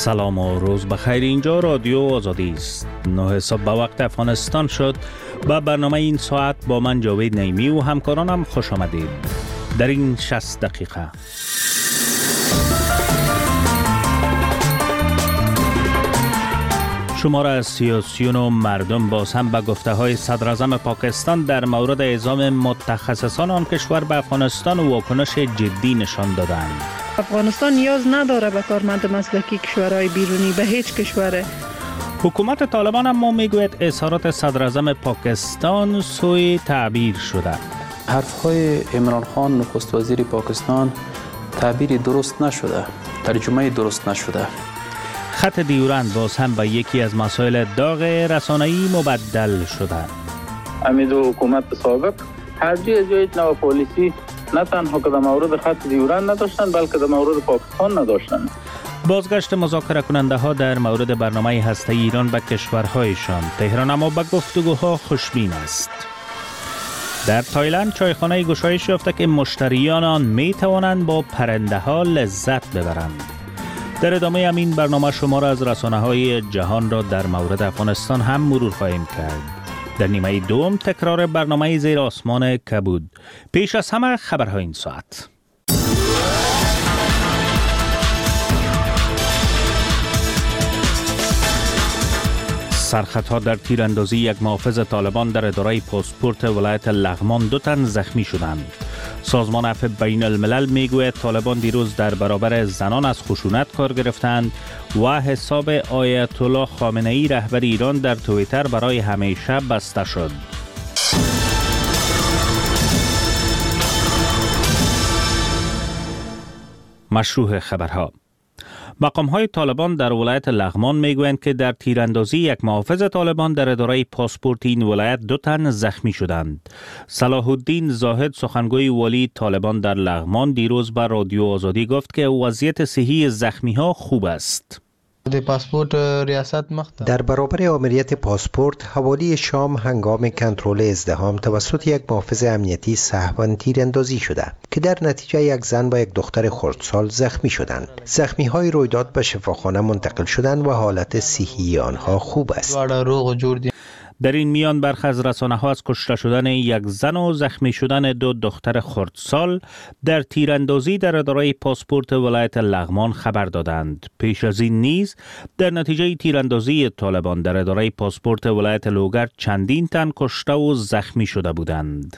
سلام و روز بخیر. اینجا رادیو آزادی است. 9 صبح به وقت افغانستان شد. با برنامه این ساعت با من جاوید نعیمی و همکارانم خوش آمدید. در این 60 دقیقه شمار از سیاسیون و مردم باز هم به گفته های صدر اعظم پاکستان در مورد اعزام متخصصان آن کشور به افغانستان و واکنش جدی نشان دادند. افغانستان نیاز نداره به کارمند مسلکی کشورهای بیرونی، به هیچ کشوره. حکومت طالبان اما میگوید اظهارات صدر اعظم پاکستان سوء تعبیر شده. حرفهای عمران خان نخست وزیر پاکستان تعبیری درست نشده، ترجمه درست نشده. خط دیورند باز هم به یکی از مسائل داغ رسانه‌ای مبدل شده. امید و حکومت سابق هر جای نو پالیسی نه تنها که در مورد خط دیورند نداشتن بلکه در مورد پاکستان نداشتن. بازگشت مذاکره کننده ها در مورد برنامه هسته‌ای ایران به کشورهایشان. تهران اما به گفتگوها خوشبین است. در تایلند چایخانه گشایش یافته که مشتریان آن می توانند با پرنده ها لذت ببرند. در ادامه همین برنامه شمار از رسانه‌های جهان را در مورد افغانستان هم مرور خواهیم کرد. در نیمه دوم تکرار برنامه زیر آسمان کبود. پیش از همه خبرهای این ساعت. سرخطها در تیراندازی یک محافظ طالبان در اداره پاسپورت ولایت لغمان 2 تن زخمی شدند. سازمان عفو بین الملل میگوید طالبان دیروز در برابر زنان از خشونت کار گرفتند و حساب آیت الله خامنه ای رهبر ایران در توییتر برای همیشه بسته شد. مشروع خبرها. مقام‌های طالبان در ولایت لغمان میگویند که در تیراندازی یک محافظ طالبان در اداره پاسپورت این ولایت 2 تن زخمی شدند. صلاح الدین زاهد سخنگوی والی طالبان در لغمان دیروز به رادیو آزادی گفت که وضعیت صحی زخمی‌ها خوب است. در برابر آمریت پاسپورت حوالی شام هنگام کنترل ازدحام توسط یک محافظ امنیتی سهواً تیراندازی شده که در نتیجه یک زن و یک دختر خردسال زخمی شدند. زخمی‌های رویداد به شفاخانه منتقل شدند و حالت صحی آنها خوب است. در این میان برخی از رسانه‌ها از کشته شدن یک زن و زخمی شدن 2 دختر خردسال در تیراندازی در اداره پاسپورت ولایت لغمان خبر دادند. پیش از این نیز در نتیجه تیراندازی طالبان در اداره پاسپورت ولایت لوگر چندین تن کشته و زخمی شده بودند.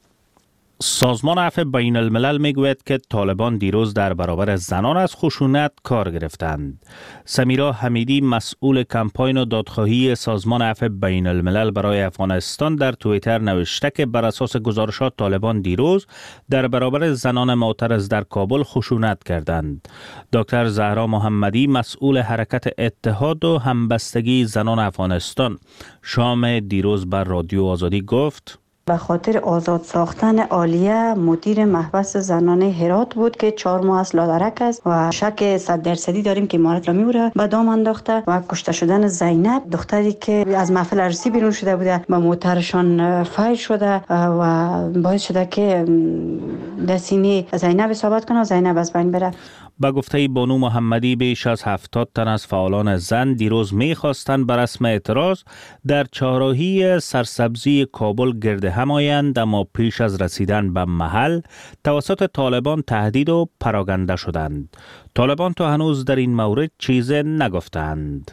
سازمان عفو بین الملل میگوید که طالبان دیروز در برابر زنان از خشونت کار گرفتند. سمیرا حمیدی مسئول کمپاین و دادخواهی سازمان عفو بین الملل برای افغانستان در توییتر نوشته که بر اساس گزارشات طالبان دیروز در برابر زنان معترض در کابل خشونت کردند. دکتر زهرا محمدی مسئول حرکت اتحاد و همبستگی زنان افغانستان شام دیروز بر رادیو آزادی گفت به خاطر آزاد ساختن عالیه مدیر محبس زنان هرات بود که 4 ماه از لادرک است و شک 100% داریم که امارات را میبره به دام انداخته و کشته شدن زینب دختری که از محفل عروسی بیرون شده بوده با موترشان فایر شده و باعث شده که دسینه زینب اصابت کنه و زینب از بین بره. با گفته بانو محمدی بیش از 70 تن از فعالان زن دیروز می‌خواستند بر رسم اعتراض در چهارراهی سرسبزی کابل گرد هم آیند، اما پیش از رسیدن به محل توسط طالبان تهدید و پراگنده شدند. طالبان تا هنوز در این مورد چیزی نگفتند.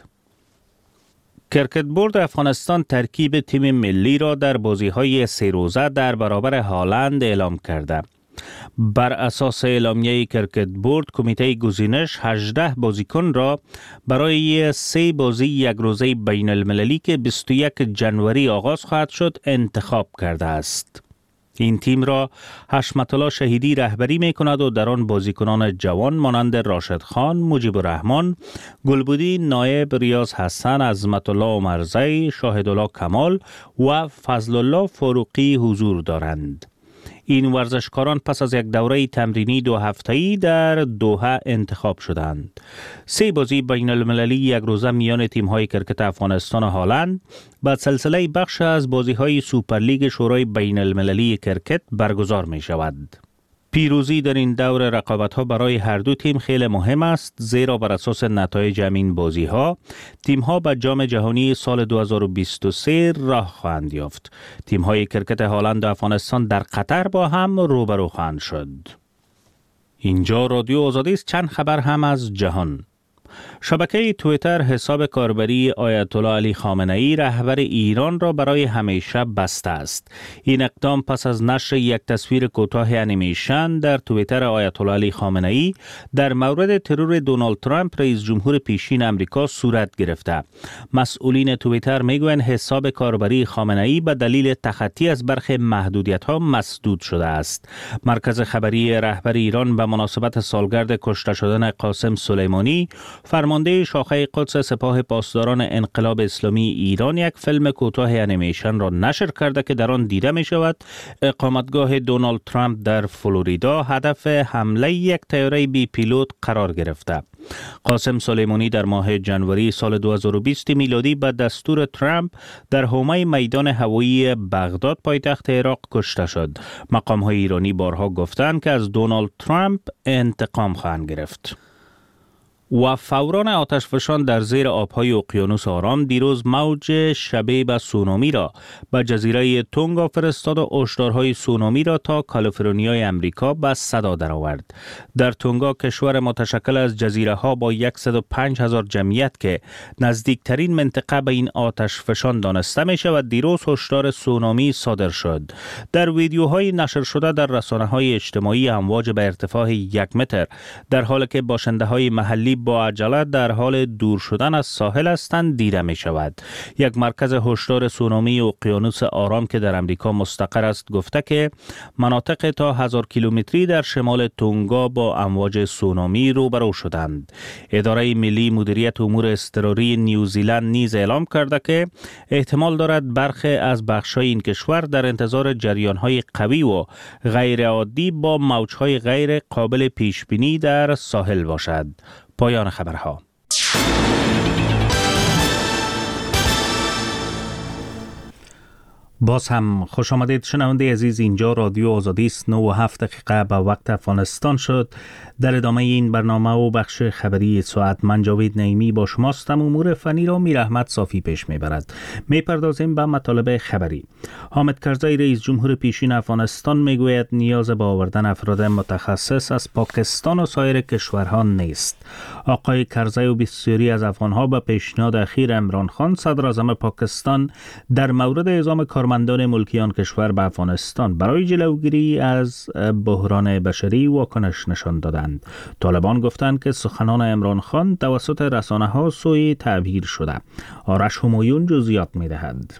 کرکت بورد افغانستان ترکیب تیم ملی را در بازی‌های 3 روزه در برابر هالند اعلام کرده. بر اساس اعلامیه کرکت بورد کمیته گزینش 18 بازیکن را برای 3 بازی یک روزه بین المللی که 21 جنوری آغاز خواهد شد انتخاب کرده است. این تیم را حشمت الله شهیدی رهبری می کند و در آن بازیکنان جوان مانند راشد خان، مجیب الرحمن، گلبودی نایب، ریاض حسن، عظمت الله عمرزی، شاهد الله کمال و فضل الله فاروقی حضور دارند. این ورزشکاران پس از یک دوره تمرینی 2 هفته‌ای در دوحه انتخاب شدند. 3 بازی بین المللی یک روزه میان تیم‌های کرکت افغانستان و هالند با سلسله بخش از بازی‌های سوپرلیگ شورای بین المللی کرکت برگزار می شود. پیروزی در این دور رقابت‌ها برای هر دو تیم خیلی مهم است، زیرا بر اساس نتایج این بازی‌ها تیم‌ها به جام جهانی سال 2023 راه خواهند یافت. تیم‌های کرکت هالند و افغانستان در قطر با هم روبرو خواهند شد. اینجا رادیو آزادی است. چند خبر هم از جهان. شبکه توییتر حساب کاربری آیت الله علی خامنه ای رهبر ایران را برای همیشه بسته است. این اقدام پس از نشر یک تصویر کوتاه انیمیشن در توییتر آیت الله علی خامنه ای در مورد ترور دونالد ترامپ رئیس جمهور پیشین امریکا صورت گرفته. مسئولین توییتر میگویند حساب کاربری خامنه ای به دلیل تخطی از برخی محدودیت‌ها مسدود شده است. مرکز خبری رهبر ایران به مناسبت سالگرد کشته شدن قاسم سلیمانی، فرمانده شاخه قدس سپاه پاسداران انقلاب اسلامی ایران، یک فیلم کوتاه انیمیشن را نشر کرده که در آن دیده می شود اقامتگاه دونالد ترامپ در فلوریدا هدف حمله یک طیاره بی پیلوت قرار گرفته. قاسم سلیمانی در ماه ژانویه سال 2020 میلادی به دستور ترامپ در حومه میدان هوایی بغداد پایتخت عراق کشته شد. مقام‌های ایرانی بارها گفتند که از دونالد ترامپ انتقام خواهند گرفت. و فوران آتشفشان در زیر آبهای اقیانوس آرام دیروز موج شبیه به سونامی را به جزیره تونگا فرستاد و هشدارهای سونامی را تا کالیفرنیای امریکا به صدا درآورد. در تونگا، کشور متشکل از جزیره ها با 105,000 جمعیت که نزدیکترین منطقه به این آتشفشان دانسته می شود، دیروز هشدار سونامی صادر شد. در ویدیوهای نشر شده در رسانه‌های اجتماعی امواج به ارتفاع 1 متر در حالی که باشنده‌های محلی با عجله در حال دور شدن از ساحل هستند دیده می شود. یک مرکز هشدار سونامی اقیانوس آرام که در امریکا مستقر است گفته که مناطق تا 1000 کیلومتری در شمال تونگا با امواج سونامی روبرو شدند. اداره ملی مدیریت امور اضطراری نیوزیلند نیز اعلام کرده که احتمال دارد برخی از بخش‌های این کشور در انتظار جریان‌های قوی و غیر عادی با موج‌های غیر قابل پیش‌بینی در ساحل باشد. پایان خبرها. باز هم خوش آمدید شنونده عزیز. اینجا رادیو آزادی است. 9:07 به وقت افغانستان شد. در ادامه این برنامه و بخش خبری ساعت من جاوید نعیمی با شماستم. امور فنی را میر احمد صافی پیش میبرد. میپردازیم به مطالب خبری. حامد کرزی رئیس جمهور پیشین افغانستان میگوید نیاز به آوردن افراد متخصص از پاکستان و سایر کشورها نیست. آقای کرزی و بسیاری از افغانها به پیشنهاد اخیر عمران خان صدر اعظم پاکستان در مورد اعزام کارمندان ملکی آن کشور به افغانستان برای جلوگیری از بحران بشری واکنش نشان دادند. طالبان گفتند که سخنان عمران خان توسط رسانه‌ها سوء تعبیر شده. آرش همایون جزئیات می‌دهد.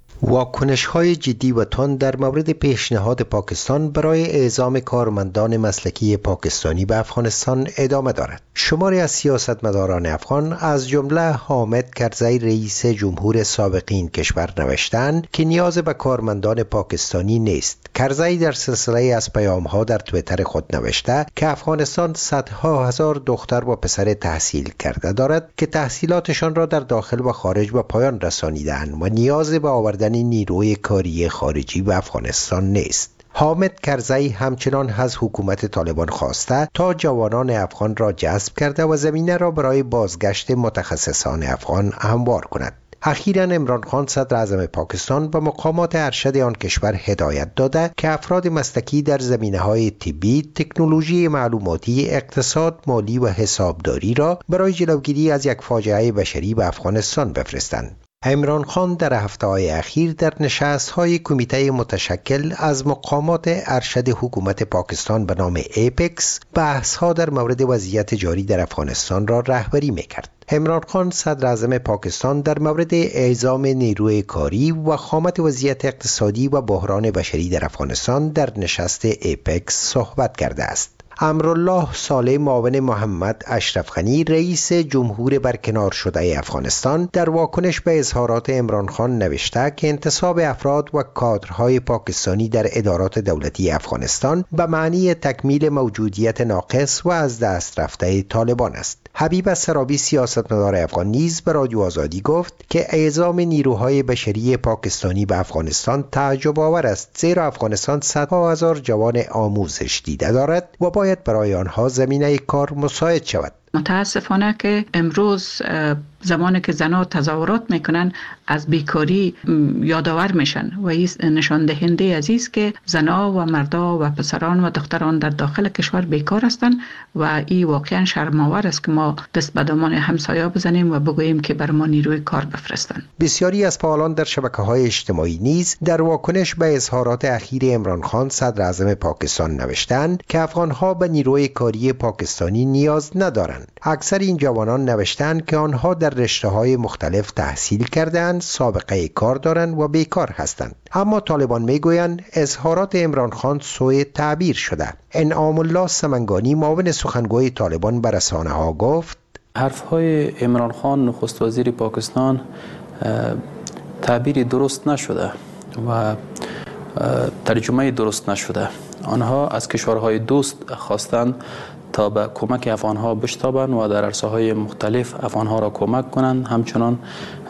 واکنش‌های جدی و تند در مورد پیشنهاد پاکستان برای اعزام کارمندان مسلکی پاکستانی به افغانستان ادامه دارد. شماری از سیاستمداران افغان از جمله حامد کرزی رئیس جمهور سابق این کشور نوشتند که نیاز به کارمندان پاکستانی نیست. کرزی در سلسله از پیام‌ها در توییتر خود نوشته که افغانستان صدها هزار دختر و پسر تحصیل کرده دارد که تحصیلاتشان را در داخل و خارج به پایان رسانیدند و نیاز به آوردن نیروی کاری خارجی به افغانستان نیست. حامد کرزی همچنان از حکومت طالبان خواسته تا جوانان افغان را جذب کرده و زمینه را برای بازگشت متخصصان افغان هموار کند. اخیراً عمران خان صدر اعظم پاکستان به مقامات ارشد آن کشور هدایت داده که افراد مسلکی در زمینه‌های طبی، تکنولوژی معلوماتی، اقتصاد، مالی و حسابداری را برای جلوگیری از یک فاجعه بشری به افغانستان بفرستند. عمران خان در هفته‌های اخیر در نشست‌های کمیته متشکل از مقامات ارشد حکومت پاکستان به نام ایپکس بحث‌ها در مورد وضعیت جاری در افغانستان را رهبری می‌کرد. عمران خان صدر اعظم پاکستان در مورد اعزام نیروی کاری و خامت وضعیت اقتصادی و بحران بشری در افغانستان در نشست ایپکس صحبت کرده است. امرالله صالح معاون محمد اشرف غنی رئیس جمهور برکنار شده افغانستان در واکنش به اظهارات عمران خان نوشته که انتصاب افراد و کادرهای پاکستانی در ادارات دولتی افغانستان به معنی تکمیل موجودیت ناقص و از دست رفته طالبان است. حبیب سرابی سیاستمدار افغان نیز به رادیو آزادی گفت که اعزام نیروهای بشری پاکستانی به افغانستان تعجب آور است، زیرا افغانستان صدها هزار جوان آموزش دیده دارد و باید برای آنها زمینه کار مساعد شود. متاسفانه که امروز زمانی که زنها تظاهرات میکنن از بیکاری یادآور میشن و این نشان دهنده از است که زنها و مردها و پسران و دختران در داخل کشور بیکار هستند و این واقعا شرم‌آور است که ما دست به دامان همسایه بزنیم و بگوییم که بر ما نیروی کار بفرستند. بسیاری از فعالان در شبکه‌های اجتماعی نیز در واکنش به اظهارات اخیر عمران خان صدر اعظم پاکستان نوشتند که افغان‌ها به نیروی کاری پاکستانی نیاز ندارند. اکثر این جوانان نوشتند که آنها در رشته‌های مختلف تحصیل کردند، سابقه کار دارند و بیکار هستند. اما طالبان میگویند اظهارات عمران خان سوء تعبیر شده. انعام الله سمنگانی معاون سخنگوی طالبان به رسانه‌ها گفت حرف‌های عمران خان نخست وزیر پاکستان تعبیری درست نشده و ترجمه درست نشده. آنها از کشورهای دوست خواستند تا به کمک افغانها بشتابند و در عرصه‌های مختلف افغانها را کمک کنند. همچنان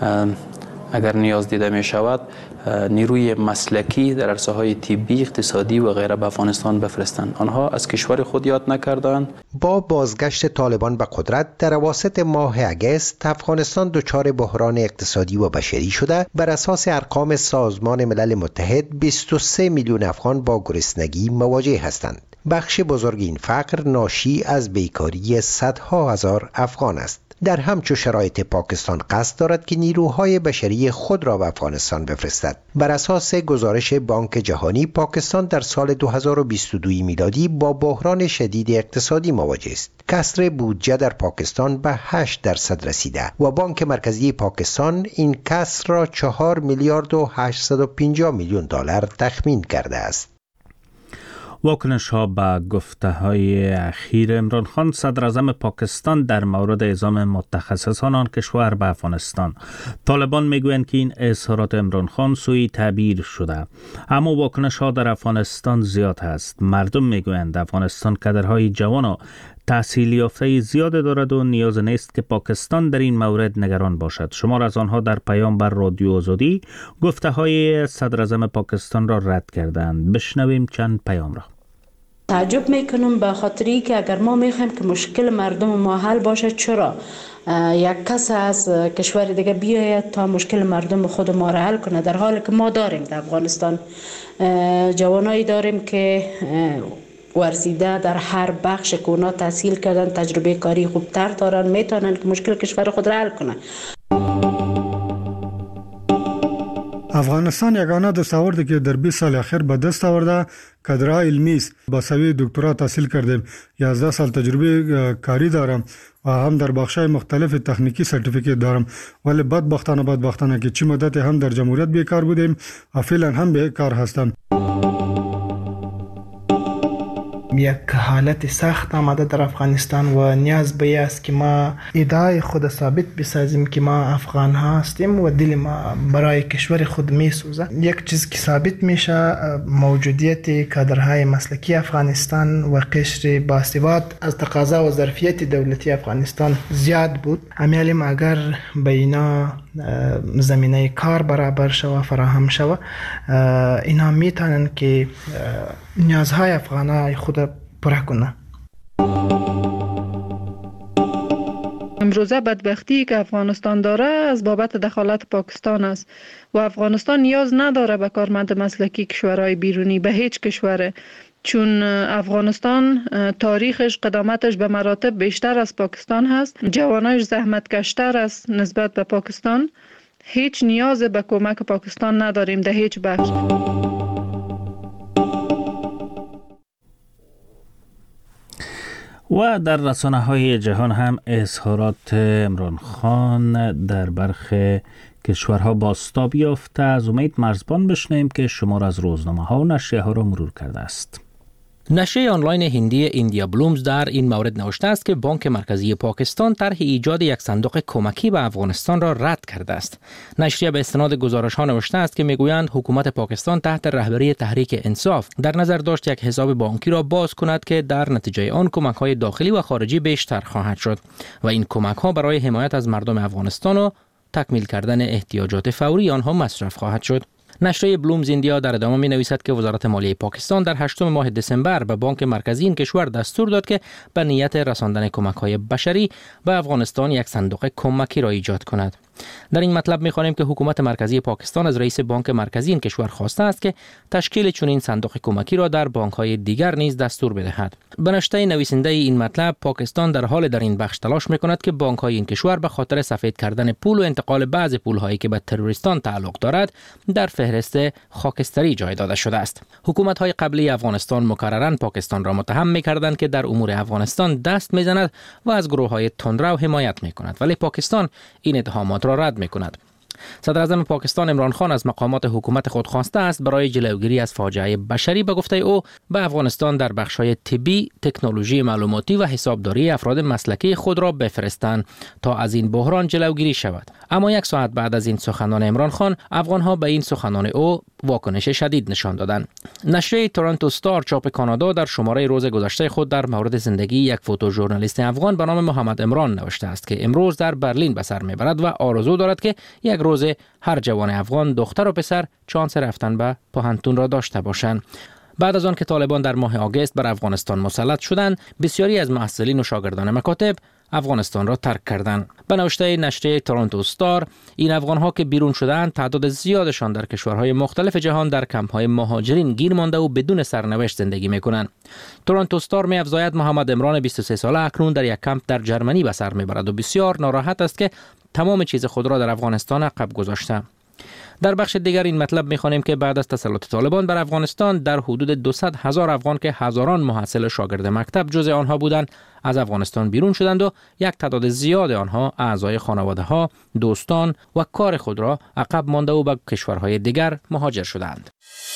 اگر نیاز دیده می شود نیروی مسلکی در عرصه‌های طبی، اقتصادی و غیره به افغانستان بفرستند. آنها از کشور خود یاد نکردند. با بازگشت طالبان به قدرت در اواسط ماه اگست افغانستان دچار بحران اقتصادی و بشری شده. بر اساس ارقام سازمان ملل متحد 23 میلیون افغان با گرسنگی مواجه هستند. بخش بزرگ این فقر ناشی از بیکاری صدها هزار افغان است. در همچو شرایط پاکستان قصد دارد که نیروهای بشری خود را به افغانستان بفرستد. بر اساس گزارش بانک جهانی پاکستان در سال 2022 میلادی با بحران شدید اقتصادی مواجه است. کسر بودجه در پاکستان به 8% رسیده و بانک مرکزی پاکستان این کسر را 4 میلیارد و 850 میلیون دلار تخمین کرده است. واکنش ها به گفته های اخیر عمران خان صدر اعظم پاکستان در مورد اعزام متخصصان آن کشور به افغانستان. طالبان میگویند که این اظهارات عمران خان سوء تعبیر شده، اما واکنش ها در افغانستان زیاد است. مردم میگویند افغانستان کادرهای جوان و تحصیل یافته زیاد دارد و نیاز نیست که پاکستان در این مورد نگران باشد. شمار از آنها در پیام بر رادیو آزادی گفته های صدر اعظم پاکستان را رد کردند. بشنویم چند پیام را. تعجب میکنم به خاطری که اگر ما میخوایم که مشکل مردم ما حل باشه، چرا یک کس از کشور دیگه بیاید تا مشکل مردم خود ما را حل کنه، در حالی که ما داریم در افغانستان جوانایی داریم که ورزیده در هر بخش که اونا تحصیل کردن، تجربه کاری خوبتر دارن، میتونن که مشکل کشور خود را حل کنن. افغانستان یگانه دستاوردی که در 20 سال اخیر به دست آورده کادرهای علمی است. با سویه دکترا تحصیل کردیم، 11 سال تجربه کاری دارم و هم در بخش‌های مختلف تکنیکی سرتیفیکیت دارم، ولی بدبختانه که چی مدت هم در جمهوریت بیکار بودیم و فعلا هم بیکار هستم. یک حالت سخت آمده در افغانستان و نیاز به است که ما ادعای خود ثابت بسازیم که ما افغان ها هستیم و دل ما برای کشور خود میسوزه. یک چیز که ثابت میشه موجودیت کادرهای مسلکی افغانستان و قشر باسواد از تقاضا و ظرفیت دولتی افغانستان زیاد بود. امیالیم اگر به اینا زمینه کار برابر شوه، فراهم شوه، اینا میتونن که نیازهای افغانای خود پره کنه. امروزه بدبختی که افغانستان داره از بابت دخالت پاکستان است و افغانستان نیاز نداره به کارمند مسلکی کشورهای بیرونی، به هیچ کشوره، چون افغانستان تاریخش، قدامتش به مراتب بیشتر از پاکستان هست، جوانایش زحمتکشتر است نسبت به پاکستان. هیچ نیاز به کمک پاکستان نداریم در هیچ بخش. و در رسانه‌های جهان هم اظهارات عمران خان در برخی کشورها بازتاب یافته. از امید مرزبان بشنویم که شمار از روزنامه‌ها و نشریه‌ها را مرور کرده است. نشریه آنلاین هندی ایندیا بلومز در این مورد نوشته است که بانک مرکزی پاکستان طرح ایجاد یک صندوق کمکی به افغانستان را رد کرده است. نشریه به استناد گزارش‌ها نوشته است که میگویند حکومت پاکستان تحت رهبری تحریک انصاف در نظر داشت یک حساب بانکی را باز کند که در نتیجه آن کمک‌های داخلی و خارجی بیشتر خواهد شد و این کمک‌ها برای حمایت از مردم افغانستان و تکمیل کردن احتیاجات فوری آنها مصرف خواهد شد. نشریه بلومز ایندیا در ادامه می نویسد که وزارت مالیه پاکستان در 8 ماه دسامبر به بانک مرکزی این کشور دستور داد که به نیت رساندن کمک‌های بشری به افغانستان یک صندوق کمکی را ایجاد کند. در این مطلب می‌خوانیم که حکومت مرکزی پاکستان از رئیس بانک مرکزی این کشور خواسته است که تشکیل چنین صندوق کمکی را در بانک‌های دیگر نیز دستور بدهد. به نشریه نویسنده این مطلب، پاکستان در حال در این بخش تلاش می‌کند که بانک‌های این کشور به خاطر سفید کردن پول و انتقال بعض پول‌هایی که به تروریستان تعلق دارد در فهرست خاکستری جای داده شده است. حکومت‌های قبلی افغانستان مکرراً پاکستان را متهم می‌کردند که در امور افغانستان دست می‌زند و از گروه‌های تندرو حمایت می‌کند، ولی پاکستان این اتهامات را رد می‌کند. صدر اعظم پاکستان عمران خان از مقامات حکومت خود خواسته است برای جلوگیری از فاجعه بشری به گفته او به افغانستان در بخش‌های طبی، تکنولوژی معلوماتی و حسابداری افراد مسلکی خود را بفرستند تا از این بحران جلوگیری شود. اما یک ساعت بعد از این سخنان عمران خان، افغان‌ها به این سخنان او واکنش شدید نشان دادند. نشریه تورنتو استار چاپ کانادا در شماره روز گذشته خود در مورد زندگی یک فوتوژورنالیست افغان به نام محمد عمران نوشته است که امروز در برلین به سر میبرد و آرزو دارد که یک روز هر جوان افغان دختر و پسر شانس رفتن به پوهنتون را داشته باشند. بعد از آن که طالبان در ماه آگوست بر افغانستان مسلط شدند، بسیاری از محصلین و شاگردان مکاتب افغانستان را ترک کردند. به نوشته نشریه تورنتو استار، این افغان‌ها که بیرون شدند، تعداد زیادشان در کشورهای مختلف جهان در کمپ‌های مهاجرین گیر مانده و بدون سرنوشت زندگی می‌کنند. تورنتو استار می‌افزاید محمد عمران 23 ساله اکنون در یک کمپ در جرمنی به سر می‌برد و بسیار ناراحت است که تمام چیز خود را در افغانستان عقب گذاشته. در بخش دیگر این مطلب می‌خوانیم که بعد از تسلط طالبان بر افغانستان در حدود 200,000 افغان که هزاران محصل و شاگرد مکتب جزء آنها بودند از افغانستان بیرون شدند و یک تعداد زیاد آنها اعضای خانواده‌ها، دوستان و کار خود را عقب مانده و به کشورهای دیگر مهاجر شدند.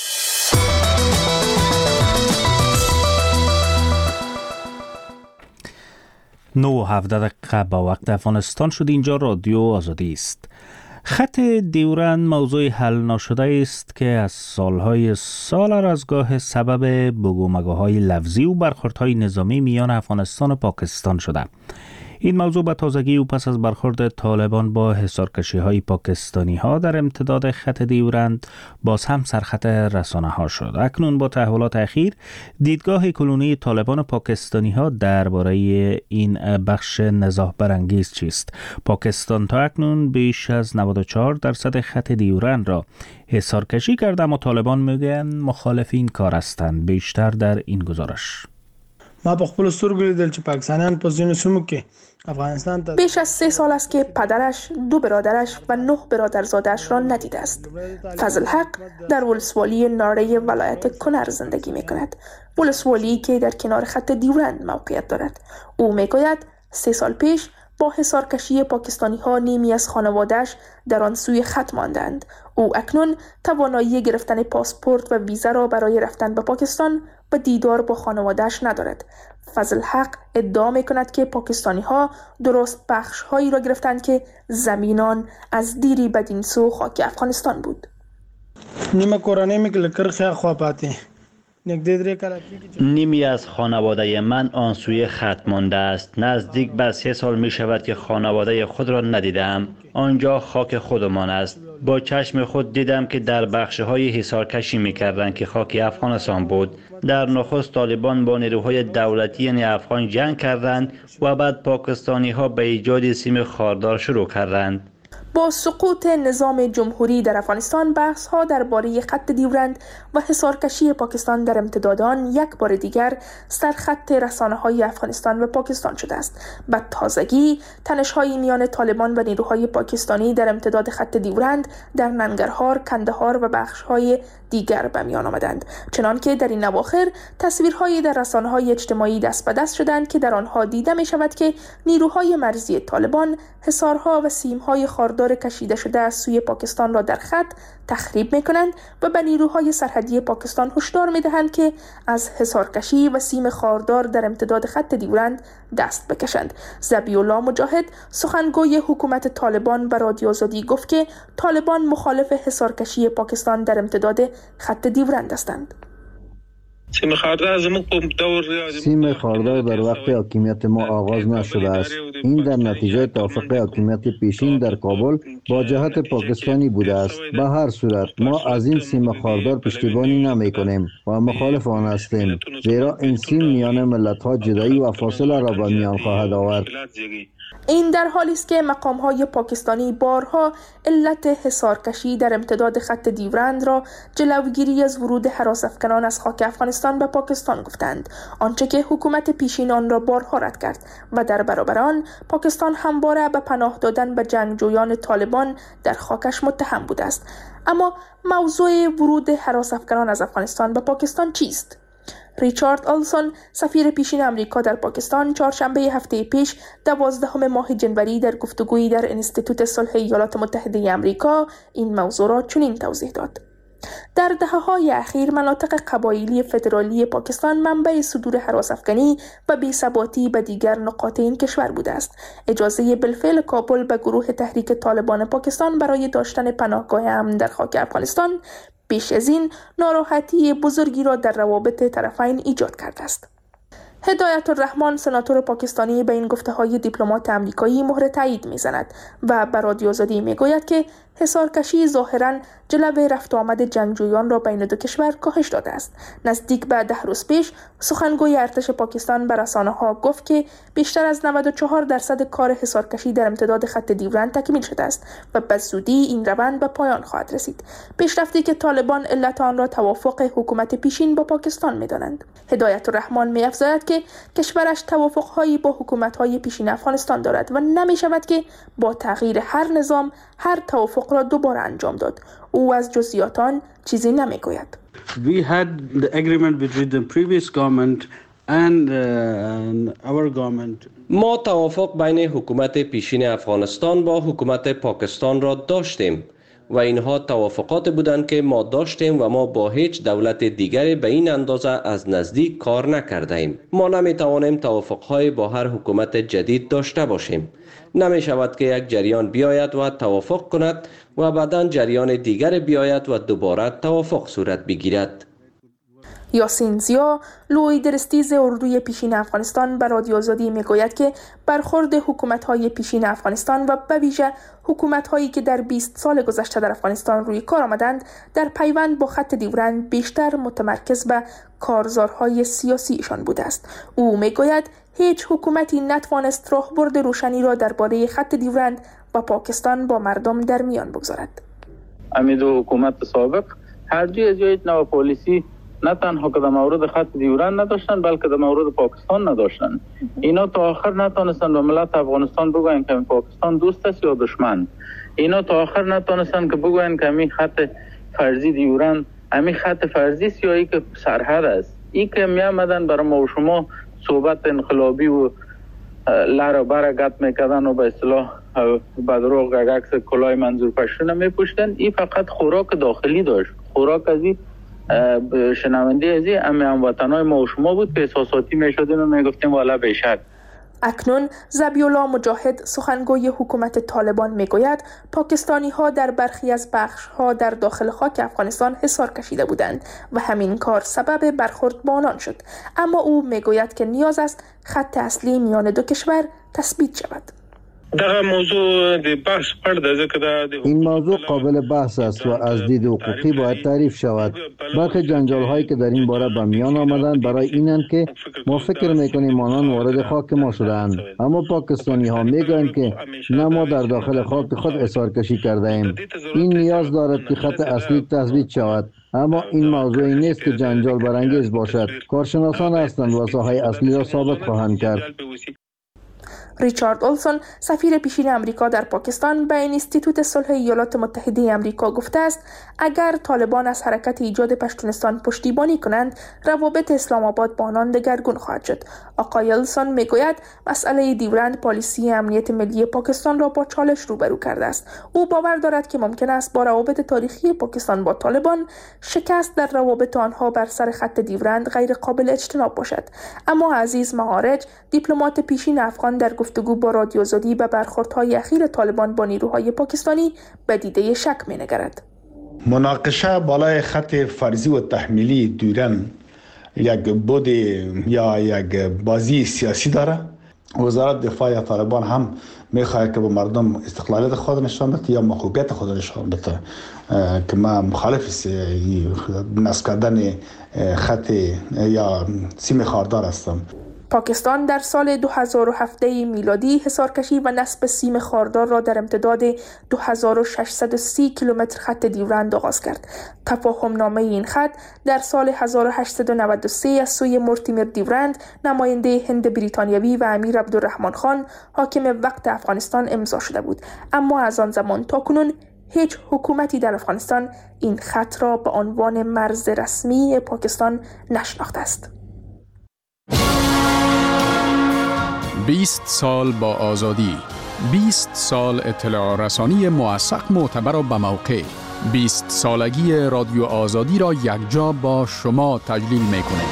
9:17 با وقت افغانستان شد. اینجا رادیو آزادی است. خط دیورند موضوع حل نشده است که از سالهای سال از گاه سبب بگومگوهای لفظی و برخوردهای نظامی میان افغانستان و پاکستان شده. این موضوع به تازگی و پس از برخورد طالبان با حصارکشی‌های پاکستانی‌ها در امتداد خط دیورند باز هم سرخط رسانه‌ها شد. اکنون با تحولات اخیر دیدگاه کلونی طالبان و پاکستانی‌ها درباره این بخش نزاع برانگیز چیست؟ پاکستان تا اکنون بیش از 94% خط دیورند را حصارکشی کرده، اما طالبان میگن مخالف این کار هستند. بیشتر در این گزارش. ما په خپل سترګو لیدل چې پاکستانیان په ځینو سیمو کې افغانستان ته بیش از 3 سال است که پدرش، 2 برادرش و 9 برادرزاده‌اش را ندیده است. فضل حق در ولسوالی ناره ولایت کنر زندگی می‌کند. ولسوالی که در کنار خط دیورند موقعیت دارد. او می‌گوید 3 سال پیش با حصارکشی پاکستانی‌ها نیمی از خانواده‌اش در آن سوی خط ماندند. او اکنون توانایی گرفتن پاسپورت و ویزا را برای رفتن به پاکستان و دیدار با خانواده‌اش ندارد. فضل حق ادعا می‌کند که پاکستانی‌ها درست بخش‌هایی را گرفتند که زمینان از دیری بدین سو خاک افغانستان بود. نیمه کورانه میگل کرخه خوا پاتی. نیمی از خانواده من آن سوی خط مانده است. نزدیک به 3 سال می شود که خانواده خود را ندیدم. آنجا خاک خودمان است. با چشم خود دیدم که در بخش‌های حصارکشی می‌کردند که خاک افغانستان بود. در نخست طالبان با نیروهای دولتی یعنی افغان جنگ کردند و بعد پاکستانی‌ها به ایجاد سیم خاردار شروع کردند. با سقوط نظام جمهوری در افغانستان، بحث‌ها درباره خط دیورند و حصارکشی پاکستان در امتداد آن یک بار دیگر سرخط رسانه‌های افغانستان و پاکستان شده است. به تازگی تنش‌های میان طالبان و نیروهای پاکستانی در امتداد خط دیورند در ننگرهار، کندهار و بخش‌های دیگر به میان آمدند. چنانکه در این اواخر تصویرهایی در رسانه‌های اجتماعی دست به دست شدند که در آنها دیده می‌شود که نیروهای مرزی طالبان حصارها و سیم‌های خاردار خاردار کشیده شده از سوی پاکستان را در خط تخریب می‌کنند و به نیروهای سرحدی پاکستان هشدار می‌دهند که از حصارکشی و سیم خاردار در امتداد خط دیورند دست بکشند. ذبیح الله مجاهد سخنگوی حکومت طالبان به رادیو آزادی گفت که طالبان مخالف حصارکشی پاکستان در امتداد خط دیورند هستند. سیم خاردار در وقت حاکمیت ما آغاز نشده است. این در نتیجه توافق حاکمیت پیشین در کابل با جهت پاکستانی بوده است. به هر صورت ما از این سیم خاردار پشتیبانی نمی کنیم و مخالف آن هستیم، زیرا این سیم میان ملت ها جدایی و فاصله را به میان خواهد آورد. این در حالی است که مقام‌های پاکستانی بارها علت حصارکشی در امتداد خط دیورند را جلوگیری از ورود هراس‌افکنان از خاک افغانستان به پاکستان گفتند، آنچه که حکومت پیشین آن را بارها رد کرد و در برابر آن پاکستان همواره به پناه دادن به جنگجویان طالبان در خاکش متهم بوده است. اما موضوع ورود هراس‌افکنان از افغانستان به پاکستان چیست؟ ریچارد آلسون سفیر پیشین امریکا در پاکستان چهارشنبه هفته پیش 12 ماه جنوری در گفتگویی در انستیتوت صلح ایالات متحده امریکا این موضوع را چنین توضیح داد: در دهه‌های اخیر مناطق قبایلی فدرالی پاکستان منبع صدور هراس‌افکنی و بی‌ثباتی به دیگر نقاط این کشور بوده است. اجازه بالفعل کابل به گروه تحریک طالبان پاکستان برای داشتن پناهگاه امن در خاک افغانستان بیش از این ناراحتی بزرگی را در روابط طرفین ایجاد کرده است. هدایت الرحمان سناتور پاکستانی به این گفته‌های دیپلمات آمریکایی مهر تایید می‌زند و به رادیو آزادی می‌گوید که حصارکشی ظاهراً جلوه رفت و آمد جنگجویان را بین دو کشور کاهش داده است. نزدیک به 10 روز پیش سخنگوی ارتش پاکستان به رسانه‌ها گفت که بیشتر از 94% کار حصارکشی در امتداد خط دیورند تکمیل شده است و به زودی این روند به پایان خواهد رسید. پیشرفتی که طالبان علت آن را توافق حکومت پیشین با پاکستان می‌دانند. هدایت الرحمان می‌افزاید که کشورش توافق‌هایی با حکومت‌های پیشین افغانستان دارد و نمی‌شود که با تغییر هر نظام هر توافق را دوباره انجام داد. او از جزئیات آن چیزی نمی‌گوید. We had the agreement between the previous government and our government. ما توافق بین حکومت پیشین افغانستان با حکومت پاکستان را داشتیم و اینها توافقات بودند که ما داشتیم و ما با هیچ دولت دیگری به این اندازه از نزدیک کار نکرده ایم. ما نمی‌توانیم توافق‌های با هر حکومت جدید داشته باشیم. نمی شود که یک جریان بیاید و توافق کند و بعداً جریان دیگر بیاید و دوباره توافق صورت بگیرد. یاسین زیا لوی درستیز اردوی پیشین افغانستان به رادیو آزادی میگوید که برخورد حکومت‌های پیشین افغانستان و به ویژه حکومت‌هایی که در 20 سال گذشته در افغانستان روی کار آمدند در پیوند با خط دیورند بیشتر متمرکز به کارزارهای سیاسیشان بوده است. او میگوید هیچ حکومتی نتوانست راهبرد روشنی را درباره خط دیورند و پاکستان با مردم در میان بگذارد. امید و حکومت سابق هر دوی از یک نوع پالیسی نه تنها که در مورد خط دیورند نداشتن بلکه در مورد پاکستان نداشتن. اینا تا آخر نتونستن به ملت افغانستان بگوین که پاکستان دوست است یا دشمن. اینا تا آخر نتونستن که بگوین که همین خط فرضی دیورند همین خط فرضی است یا ای که سرحد است. این که می آمدن برای ما و شما صحبت انقلابی و لر بر گپ میکردن و به اصطلاح بدروغ عکس کلاه منظور پشتون میپوشتن. این فقط خوراک داخلی داشت. خوراک از این شنونده از این هموطنای ما و شما بود که احساساتی میشدیم و میگفتیم والا بیشک. اکنون ذبیح الله مجاهد سخنگوی حکومت طالبان میگوید پاکستانی ها در برخی از بخش ها در داخل خاک افغانستان حصار کشیده بودند و همین کار سبب برخورد با آنان شد. اما او میگوید که نیاز است خط اصلی میان دو کشور تثبیت شود. این موضوع قابل بحث است و از دید حقوقی باید تعریف شود. برخی جنجال هایی که در این باره به میان آمدند برای اینند که ما فکر میکنیم آنان وارد خاک ما شدند، اما پاکستانی ها میگویند که نه ما در داخل خاک خود حصار کشی کرده ایم. این نیاز دارد که خط اصلی تثبیت شود، اما این موضوعی نیست که جنجال برانگیز باشد. کارشناسان هستند و ساحه اصلی را ثابت خواهند کرد. ریچارد اولسون سفیر پیشین امریکا در پاکستان به اینستیتوت صلح ایالات متحده امریکا گفته است اگر طالبان از حرکت ایجاد پشتونستان پشتیبانی کنند روابط اسلام آباد با آنان دگرگون خواهد شد. آقای اولسون میگوید مسئله دیورند پالیسی امنیت ملی پاکستان را با چالش روبرو کرده است. او باور دارد که ممکن است با روابط تاریخی پاکستان با طالبان شکست در روابط آنها بر سر خط دیورند غیر قابل اجتناب باشد. اما عزیز معارج دیپلمات پیشین افغان در گفتگو با رادیو آزادی به برخوردهای اخیر طالبان با نیروهای پاکستانی به دیده شک می‌نگرد. مناقشه بالای خط فرضی و تحمیلی دیورند یک بود یا یک بازی سیاسی داره. وزارت دفاع طالبان هم میخواهد که به مردم استقلالیت خود نشان بده یا محبوبیت خود نشان بده که ما مخالف نصب کردن خط یا سیم خاردار هستم. پاکستان در سال 2017 میلادی حصارکشی و نصب سیم خاردار را در امتداد 2630 کیلومتر خط دیورند آغاز کرد. تفاهم نامه این خط در سال 1893 از سوی مورتیمر دیورند نماینده هند بریتانیوی و امیر عبدالرحمن خان حاکم وقت افغانستان امضا شده بود، اما از آن زمان تا کنون هیچ حکومتی در افغانستان این خط را به عنوان مرز رسمی پاکستان نشناخته است. 20 سال با آزادی، 20 سال اطلاع رسانی موثق، معتبر و به موقع. 20 سالگی رادیو آزادی را یکجا با شما تجلیل می‌کنه.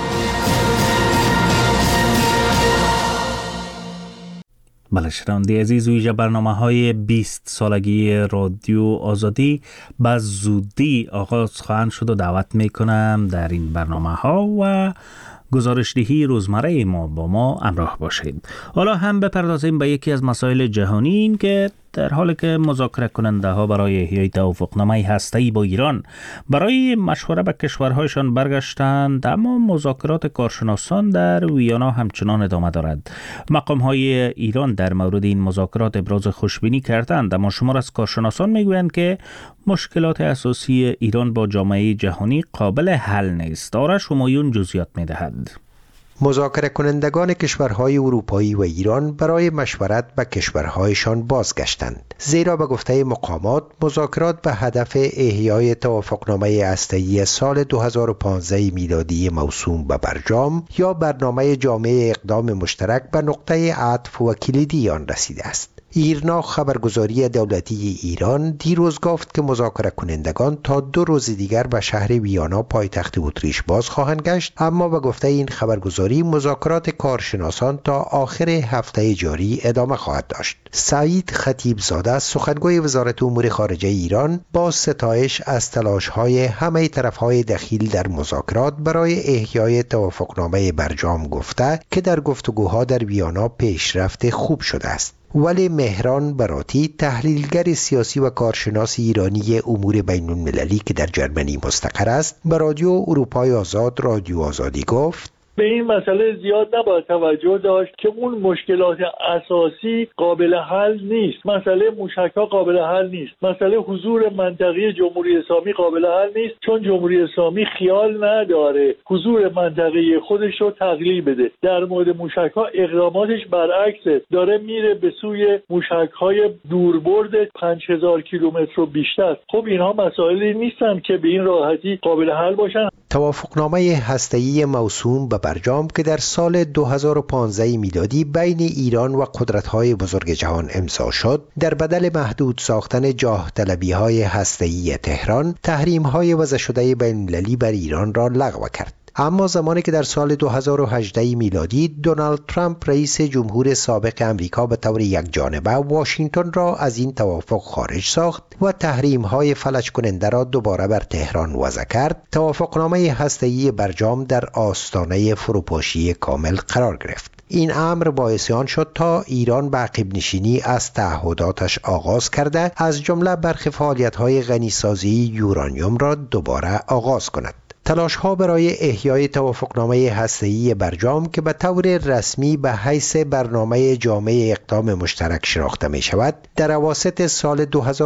بله شنونده عزیز، ویژه برنامه‌های 20 سالگی رادیو آزادی به زودی آغاز خواهند شد و دعوت میکنم در این برنامه‌ها و گزارش‌دهی روزمره ما با ما همراه باشید. حالا هم بپردازیم به یکی از مسائل جهانی، این که در حالی که مذاکره کننده ها برای احیای توافقنامه هسته‌ای با ایران برای مشوره به کشورهایشان برگشتند، اما مذاکرات کارشناسان در ویانا همچنان ادامه دارد. مقام های ایران در مورد این مذاکرات ابراز خوشبینی کردند، اما شمار از کارشناسان میگویند که مشکلات اساسی ایران با جامعه جهانی قابل حل نیست. آرش همایون جزئیات میدهد. مذاکره کنندگان کشورهای اروپایی و ایران برای مشورت به کشورهایشان بازگشتند، زیرا به گفته مقامات مذاکرات به هدف احیای توافقنامه هسته‌ای سال 2015 میلادی موسوم به برجام یا برنامه جامع اقدام مشترک به نقطه عطف و کلیدی آن رسیده است. ایرنا خبرگزاری دولتی ایران دیروز گفت که مذاکره کنندگان تا 2 روز دیگر به شهر ویانا پایتخت اتریش باز خواهند گشت، اما به گفته این خبرگزاری مذاکرات کارشناسان تا آخر هفته جاری ادامه خواهد داشت. سعید خطیبزاده سخنگوی وزارت امور خارجه ایران با ستایش از تلاش‌های همه طرف‌های دخیل در مذاکرات برای احیای توافقنامه برجام گفته که در گفتگوها در ویانا پیشرفت خوب شده است. ولی مهران براتی تحلیلگر سیاسی و کارشناس ایرانی امور بین المللی که در جرمنی مستقر است به رادیو اروپای آزاد رادیو آزادی گفت به این مسئله زیاد نباید توجه داشت که اون مشکلات اساسی قابل حل نیست. مسئله موشک‌ها قابل حل نیست. مسئله حضور منطقی جمهوری اسلامی قابل حل نیست، چون جمهوری اسلامی خیال نداره حضور منطقی خودش رو تقلیل بده. در مورد موشک‌ها اقداماتش برعکسه، داره میره به سوی موشک‌های دوربرد 5000 کیلومتر و بیشتر. خب اینها مسائلی نیستن که به این راحتی قابل حل باشن. توافقنامه هسته‌ای موسوم به برجام که در سال 2015 میلادی بین ایران و قدرت‌های بزرگ جهان امضا شد، در بدل محدود ساختن جاه طلبی‌های هسته‌ای تهران، تحریم‌های وضع شده بین‌المللی بر ایران را لغو کرد. اما زمانی که در سال 2018 میلادی دونالد ترامپ رئیس جمهور سابق امریکا به طور یکجانبه واشنگتن را از این توافق خارج ساخت و تحریم‌های فلج کننده را دوباره بر تهران وضع کرد، توافقنامه هسته‌ای برجام در آستانه فروپاشی کامل قرار گرفت. این امر باعث آن شد تا ایران به عقب نشینی از تعهداتش آغاز کرده، از جمله برخی فعالیت‌های غنیسازی یورانیوم را دوباره آغاز کند. تلاش‌ها برای احیای توافقنامه هسته‌ای برجام که به طور رسمی به حیث برنامه جامع اقدام مشترک شناخته می شود، در اواسط سال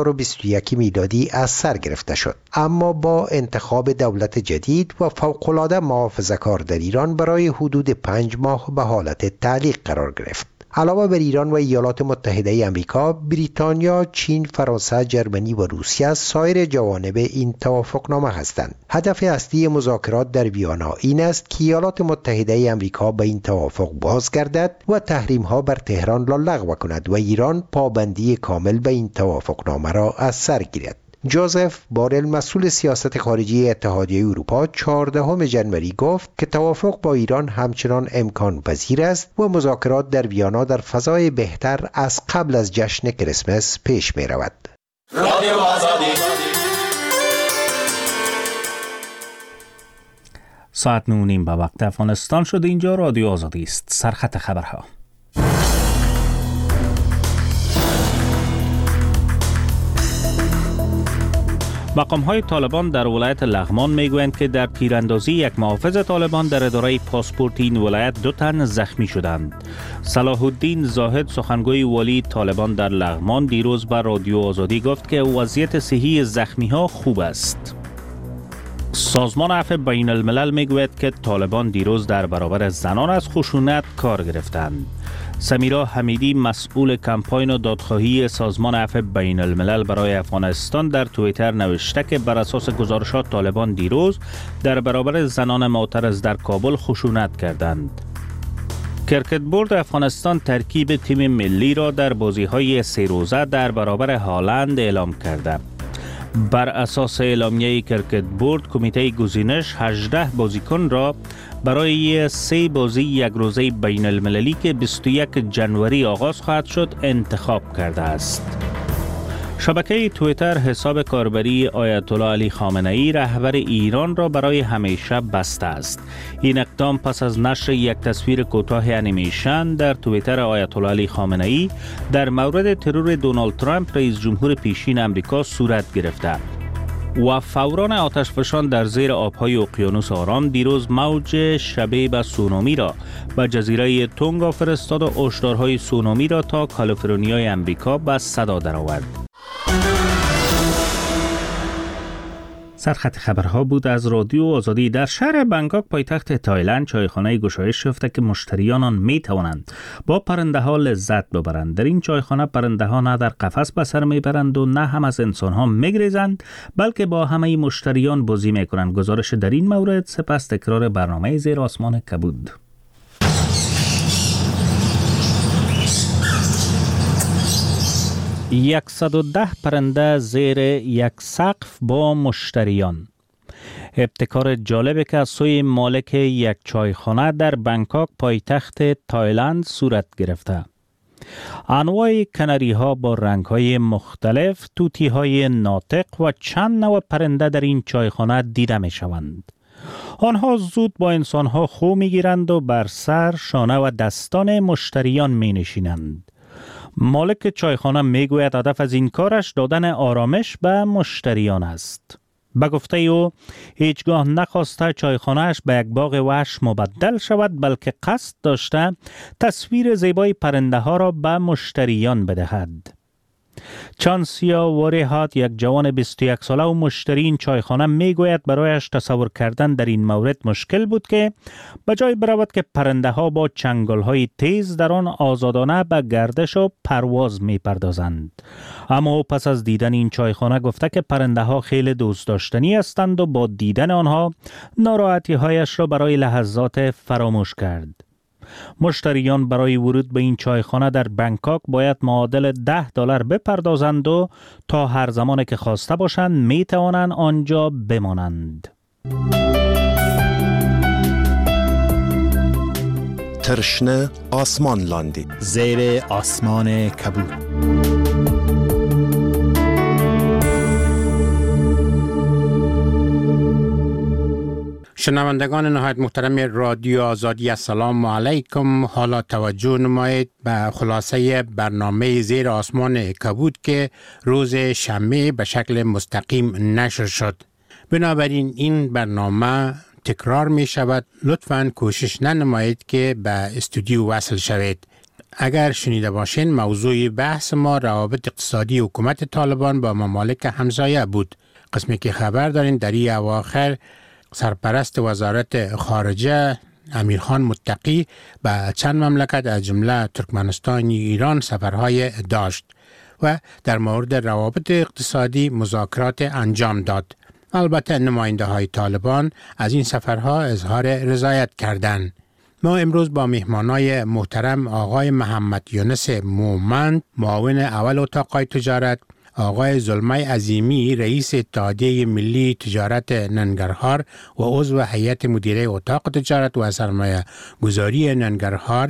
2021 میلادی از سر گرفته شد، اما با انتخاب دولت جدید و فوق‌العاده محافظه‌کار در ایران برای حدود 5 ماه به حالت تعلیق قرار گرفت. علاوه بر ایران و ایالات متحده آمریکا، بریتانیا، چین، فرانسه، ژرمنی و روسیه سایر جوانب این توافقنامه هستند. هدف اصلی مذاکرات در ویانا این است که ایالات متحده آمریکا به این توافق بازگردد و تحریم‌ها بر تهران را لغو کند و ایران پابندی کامل به این توافقنامه را از سر گیرد. جوزف بارل، مسئول سیاست خارجی اتحادیه اروپا، 14 ژانویه گفت که توافق با ایران همچنان امکان پذیر است و مذاکرات در ویانا در فضای بهتر از قبل از جشن کریسمس پیش می رود. ساعت 9:30 به وقت افغانستان شد. اینجا رادیو آزادی است. سرخط خبرها. مقام‌های طالبان در ولایت لغمان میگویند که در تیراندازی یک محافظ طالبان در اداره پاسپورت این ولایت 2 تن زخمی شدند. صلاح الدین زاهد، سخنگوی والی طالبان در لغمان، دیروز به رادیو آزادی گفت که وضعیت صحی زخمی‌ها خوب است. سازمان عفو بین الملل میگوید که طالبان دیروز در برابر زنان از خشونت کار گرفتند. سمیرا حمیدی، مسئول کمپاین و دادخواهی سازمان عفو بین الملل برای افغانستان، در توییتر نوشته که بر اساس گزارشات طالبان دیروز در برابر زنان معترض در کابل خشونت کردند. کرکت بورد افغانستان ترکیب تیم ملی را در بازی‌های 3 روزه در برابر هالند اعلام کرده. بر اساس اعلامیه کرکت بورد، کمیته گزینش 18 بازیکن را برای 3 بازی 1 روزه بین المللی که 21 جنوری آغاز خواهد شد انتخاب کرده است. شبکه توییتر حساب کاربری آیت الله علی خامنه ای رهبر ایران را برای همیشه بسته است. این اقدام پس از نشر یک تصویر کوتاه انیمیشن در توییتر آیت الله علی خامنه ای در مورد ترور دونالد ترامپ رئیس جمهور پیشین آمریکا صورت گرفته و فوران آتشفشان در زیر آبهای اقیانوس آرام دیروز موج شبیه به سونامی را به جزیره تونگا فرستاد و هشدارهای سونامی را تا کالیفرنیای آمریکا به صدا درآورد. سرخط خبرها بود از رادیو آزادی. در شهر بنکاک پایتخت تایلند چایخانه گشایش یافته که مشتریان آن می توانند با پرنده ها لذت ببرند. در این چایخانه پرنده ها نه در قفس به سر می برند و نه هم از انسان ها می گریزند، بلکه با همه مشتریان بازی می کنند. گزارش در این مورد سپس تکرار برنامه زیر آسمان کبود. 110 پرنده زیر یک سقف با مشتریان. ابتکار جالبی که از سوی مالک یک چایخانه در بنکاک پایتخت تایلند صورت گرفته. انواع کناری ها با رنگ های مختلف، توتی های ناطق و چند نوع پرنده در این چایخانه دیده می شوند. آنها زود با انسان ها خو می گیرند و بر سر، شانه و دستان مشتریان می نشینند. مالک چایخانه می گوید هدف از این کارش دادن آرامش به مشتریان است. به گفته او هیچگاه نخواسته چایخانه‌اش به یک باغ وحش مبدل شود، بلکه قصد داشته تصویر زیبای پرنده ها را به مشتریان بدهد. چانسیا وریهات، یک جوان 21 ساله و مشتری این چایخانه می گوید برایش تصور کردن در این مورد مشکل بود که بجای برود که پرنده ها با چنگال های تیز در آن آزادانه به گردش و پرواز می پردازند. اما پس از دیدن این چایخانه گفته که پرنده ها خیلی دوست داشتنی هستند و با دیدن آنها ناراحتی هایش را برای لحظات فراموش کرد. مشتریان برای ورود به این چایخانه در بنکاک باید معادل $10 بپردازند و تا هر زمان که خواسته باشند می توانند آنجا بمانند. ترشنه آسمان لاندی زیر آسمان کبود. شنوندگان نهایت محترم رادیو آزادی، السلام علیکم. حالا توجه نمایید به خلاصه برنامه زیر آسمان کبود که روز شنبه به شکل مستقیم نشر شد. بنابراین این برنامه تکرار می شود. لطفاً کوشش ننمایید که به استودیو وصل شوید. اگر شنیده باشین، موضوع بحث ما روابط اقتصادی حکومت طالبان با ممالک همسایه بود. قسمی که خبر دارین در این اواخر سرپرست وزارت خارجه امیرخان متقی به چند مملکت از جمله ترکمنستان ایران سفرهای داشت و در مورد روابط اقتصادی مذاکرات انجام داد. البته نماینده های طالبان از این سفرها اظهار رضایت کردند. ما امروز با مهمانای محترم آقای محمد یونس مومند، معاون اول اتاق تجارت، آقای زلمه عظیمی، رئیس اتحادیه ملی تجارت ننگرهار و عضو هیئت مدیره اتاق تجارت و سرمایه گذاری ننگرهار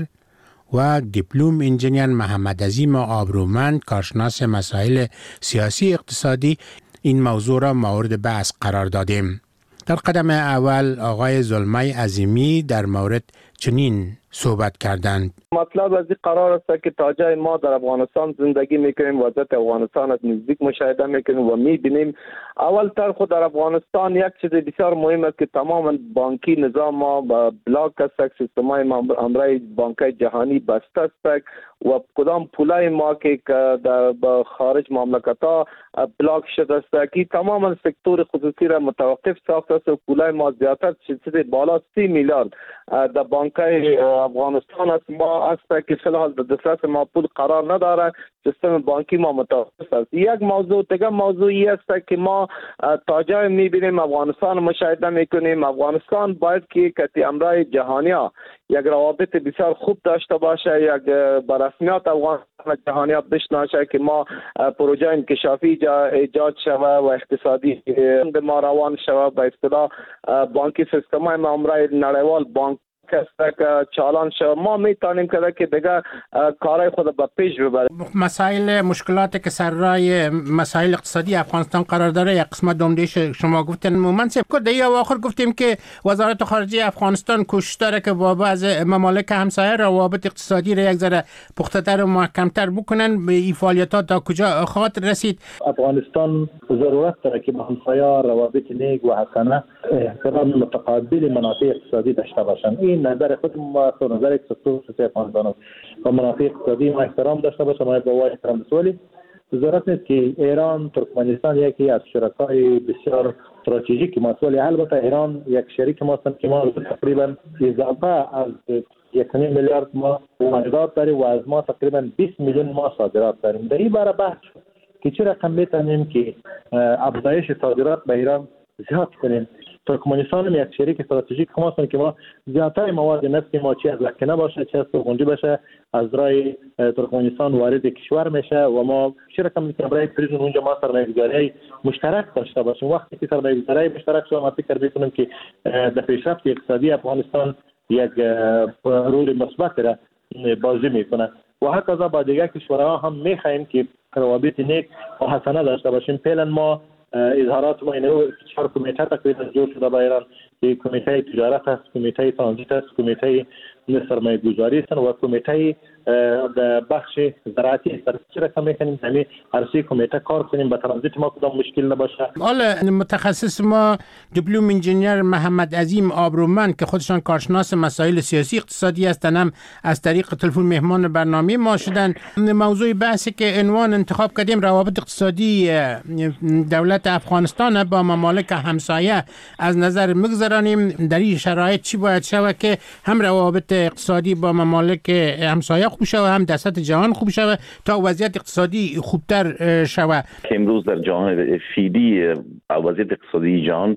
و دیپلم انجینیر محمد عظیم آبرومند، کارشناس مسائل سیاسی اقتصادی، این موضوع را مورد بحث قرار دادیم. در قدم اول آقای زلمه عظیمی در مورد چنین صحبت کردند. مطلب از این قرار است که تا جای ما در افغانستان زندگی میکنیم، وضعیت افغانستان از نزدیک مشاهده میکنیم و میبینیم. اول تر خود در افغانستان یک چیز بسیار مهم است که تمام بانکی نظام ما با بلاک است، سیستم های امرای بانکای جهانی بسته است و کدام پولای ما که در خارج مملکت ها بلاک شده است که تمام سکتور خصوصی را متوقف ساخته است و پولای ما زیادتر چیز بالا 30 میلیارد در بانکای افغانستان است. ما است که فی‌الحال در دسترس ما پول قرار نداره، سیستم بانکی ما متوقف است. یک موضوع دیگه موضوعی است که ما تا جای میبینیم افغانستان مشاهده میکنیم. افغانستان باید که کتی امرای جهانی ها یک روابط بسیار خوب داشته باشه، یک برسمیات افغانستان جهانی ها بشناسه که ما پروژه انکشافی ایجاد شوه و اقتصادی ما روان شوه. به اصطلاح بانکی سیستم های ما امرای نړیوال بانک که چالان شد، ما میتونیم که دیگه کارهای خود به پیش ببریم. مسائل مشکلاتی که سر راه مسائل اقتصادی افغانستان قرار داره، یک قسمت دومدیش شما گفتن مومند صاحب دیگه آخر گفتیم که وزارت خارجه افغانستان کوشش داره که با بعض ممالک همسایه روابط اقتصادی را یک ذره پخته‌تر و محکم‌تر بکنن. به این فعالیتات تا کجا خاطر رسید؟ افغانستان ضرورت داره که با همسایه روابط نیک و حسنه احترام متقابل منافع اقتصادی داشته باشند. این نظر خود ما و نظر سکتور خصوصی افغانستان است و منافع اقتصادی ما احترام داشته باشه. ما با احترام بسولی ضرورت نیست که ایران ترکمنستان یکی از شرکای بسیار استراتژیک مسئولی. البته ایران یک شریک ما است که ما تقریبا اضافه از 1.5 میلیارد ما واردات داریم و از ما تقریبا 20 میلیون ما صادرات داریم. در این باره بحث که چه رقم میتونیم که افزایش صادرات به ایران زیاد کنیم. ترکمنستان هم یک شریک استراتژیک ما هستند که ما زیادتر مواد نفتی ما چه از لکنه باشه چه از سوگندی باشه از رای ترکمنستان وارد کشور میشه و ما چه رقم میتونیم برای پریزون اونجا ما سرمایه‌گذاری مشترک داشته باشیم. وقتی که سرمایه‌گذاری مشترک شد ما فکر می‌کنیم که در پیشرفت اقتصادی افغانستان یک رول مثبت را بازی میکنه و هکذا با دیگر کشورها هم میخواهیم که روابط نیک و حسنه داشته باشیم. فعلا ما اظهارات ما اینه 4 کمیته تقریبا جور شده با ایران که کمیته تجارت است، کمیته ترانزیت است، کمیته سرمایه گذاری است و کمیته بخش زراعتی است. چرا کم میکنیم همین هر سه کمیته کار کنیم با ترانزیت ما کدام مشکل نباشه. حالا متخصص ما دیپلم انجینیر محمد عظیم آبرومند که خودشان کارشناس مسائل سیاسی اقتصادی هستند هم از طریق تلفن مهمان برنامه ما شدن. موضوع بحثی که عنوان انتخاب کردیم روابط اقتصادی دولت افغانستان با ممالک همسایه از نظر مگذرانیم. در این شرایط چی باید شود که هم روابط اقتصادی با ممالک همسایه خوب شود هم در سطح جهان خوب شود تا وضعیت اقتصادی خوبتر شود؟ امروز در جهان فعلی وضعیت اقتصادی جهان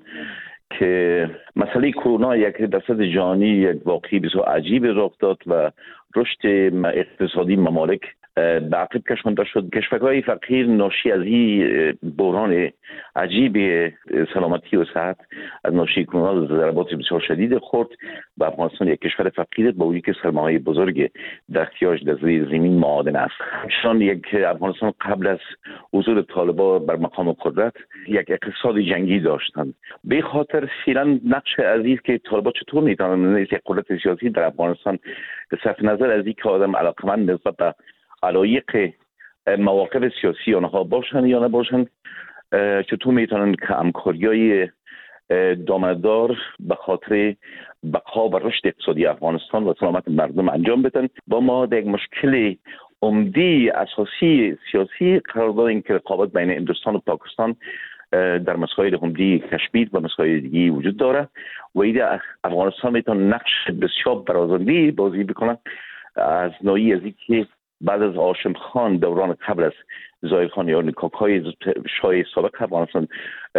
که مسئله کرونا یک در سطح جهانی یک واقعی بسیار عجیب رخ داد و رشد اقتصادی ممالک به عقب کشانده شد. کشورهای فقیر ناشی از این بحران عجیب سلامتی و صحت از ناشی کرونا ضربات بسیار شدید خورد و افغانستان یک کشور فقیر با وجودی که سرمایه بزرگ در احتیاج در زمین معادن است. چون یک افغانستان قبل از حضور طالبان بر مقام قدرت یک اقتصاد جنگی داشتند. به خاطر فعلا نقش عزیز که طالبان چطور میتونن یک قدرت سیاسی در افغانستان صرف نظر از اینکه آدم علاقمند نسبت به علایق مواقف سیاسی آنها باشن یا نباشن چطور میتونن که همکاری‌های دامدار به خاطر بقا و رشد اقتصادی افغانستان و سلامت مردم انجام بدن. با ما در یک مشکل عمده اساسی سیاسی قرار داریم که رقابت بین هندوستان و پاکستان در مسائل همدی کشمیر و مسائل دیگه وجود داره و ایده افغانستان میتونه نقش بسیار برازنده بازی بکنه از نوعی از اینکه بعد از هاشم خان دوران قبل از ظاهر خان یا نیکاکای شاه سابق افغانستان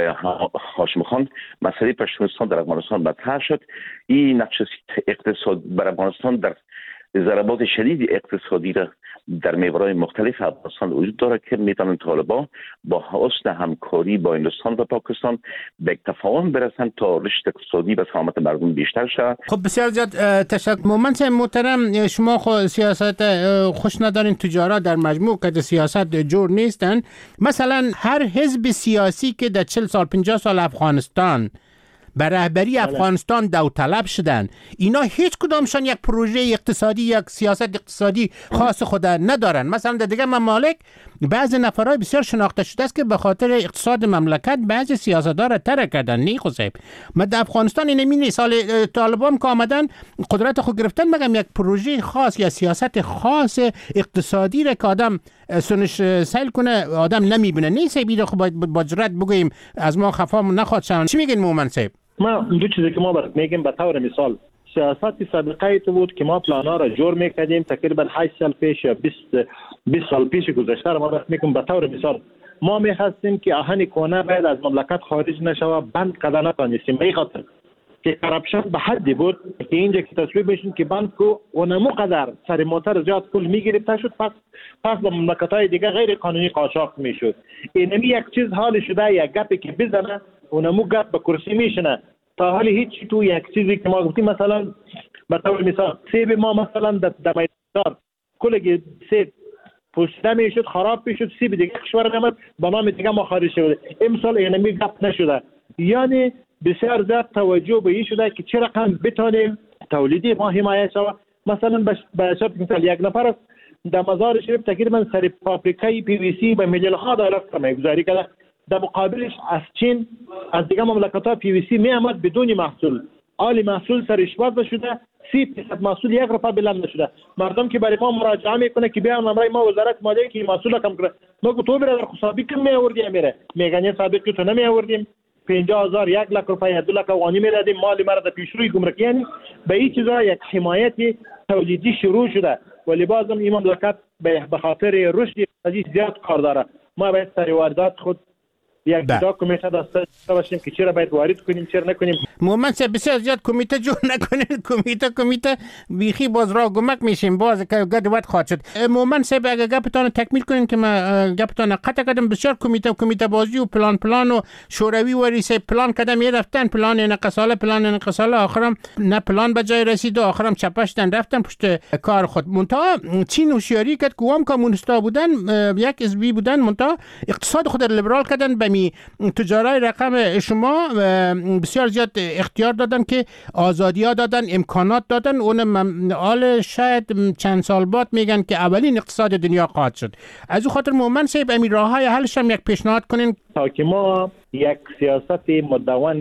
هاشم خان مسئله پشتونستان در افغانستان مطرح شد. این نقش اقتصاد بر افغانستان در ضربات شدید اقتصادی را در محورهای مختلف افغانستان وجود داره که میتونن طالبان با حسن همکاری با هندوستان و پاکستان به تفاهم برسن تا رشد اقتصادی و سلامت مردم بیشتر شود. خب بسیار زیاد تشکر. مومنت محترم، شما سیاست خوش ندارین، تجارت در مجموع که سیاست جور نیستن. مثلا هر حزب سیاسی که در 40 سال 50 سال افغانستان بر رهبری افغانستان داوطلب شدن، اینا هیچ کدامشان یک پروژه اقتصادی، یک سیاست اقتصادی خاص خود ندارن. مثلا در دیگه ممالک بعضی نفرای بسیار شناخته شده است که به خاطر اقتصاد مملکت بعضی سیاست‌ها را ترک کردن. نه خصیب ما در افغانستان اینمی نیست. سال طالبان که آمدن قدرت خود گرفتن، مگم یک پروژه خاص یا سیاست خاص اقتصادی را که آدم سنش سیل کنه آدم نمیبینه. نیست بیره خب با جرأت بگوییم از ما خفا نخواد شون. چی میگین مومن صاحب؟ ما دو چیزی که ما برات میگیم به طور مثال سیاست سابقه تو بود که ما پلانا را جور میکردیم تقریبا 8 سال پیش یا 20 سال پیش گذشته را ما برات میگم. به طور مثال ما میخواستیم که آهن کونه باید از مملکت خارج نشوه، بند قضا نتانستیم به این خاطر که کرپشن به حدی بود که اینجا که تصویب بشین که بند کو اونمو قدر سر موتر زیاد پول میگرفته شد، پس به مملکت‌های دیگه غیر قانونی قاچاق میشد. اینمی یک چیز حال شده، یک گپی که بزنه اونمو گپ به کرسی میشنه. تا حالی هیچ تو یک چیزی که ما گفتیم مثلا به طور مثال سیب ما مثلا در میدان کلگی سیب پوسیده میشد، خراب میشد، سیب دیگه کشور نمید به نام دیگه ما خارج شده. امسال اینمی گپ نشده. یعنی بسیار زیاد توجه به این شده که چه رقم بتونیم تولیدی ما حمایت شود. مثلا به شرط مثال یک نفر در مزار شریف تقریبا سر پاپریکای پی وی سی به $1,000,000 کمای گذاری کرده. در مقابلش از چین از دیگه مملکت‌ها پی وی سی می آمد بدون محصول، عالی محصول سرش باز شده، 30% محصول 1 روپیه بلند نشده. مردم که برای ما مراجعه میکنه که بیا نمره ما وزارت مالیه که محصول کم کنه، ما تو برادر خصابی کم می آوردی میره میگن سابق که تو نمی آوردیم 50,000 1,00,000 روپیه 2,00,000 افغانی میدادیم مالی مرا در پیشروی گمرکی. یعنی به این چیزا یک حمایت تولیدی شروع شده ولی بازم این مملکت به خاطر رشد اقتصادی زیاد کار داره. ما باید سر واردات خود یک کمیته داشته باشیم که چرا باید وارد کنیم چرا نکنیم. مومن صاحب بسیار زیاد کمیته جور نکنین، کمیته بیخی باز را گمک میشیم، باز که گدوت خواهد شد. مومن صاحب اگه گپتان تکمیل کنین که ما گپتان قطع کردم. بسیار کمیته بازی و پلان و شوروی و ریسه پلان کردم یه رفتن پلان نقصاله آخرم نه پلان به جای رسید و آخرم چپشتن رفتن پشت کار خود. منتها چین هوشیاری کرد که هم کمونیستا بودن یک حزبی بودن، منتها اقتصاد خود لیبرال کردن به تجارای رقم شما بسیار زیاد اختیار دادن که آزادی ها دادن، امکانات دادن. اون آل شاید چند سال بعد میگن که اولین اقتصاد دنیا خواهد شد. از او خاطر مومن صاحب امیر راه های حلش هم یک پیشنهاد کنین تا که ما یک سیاست مدون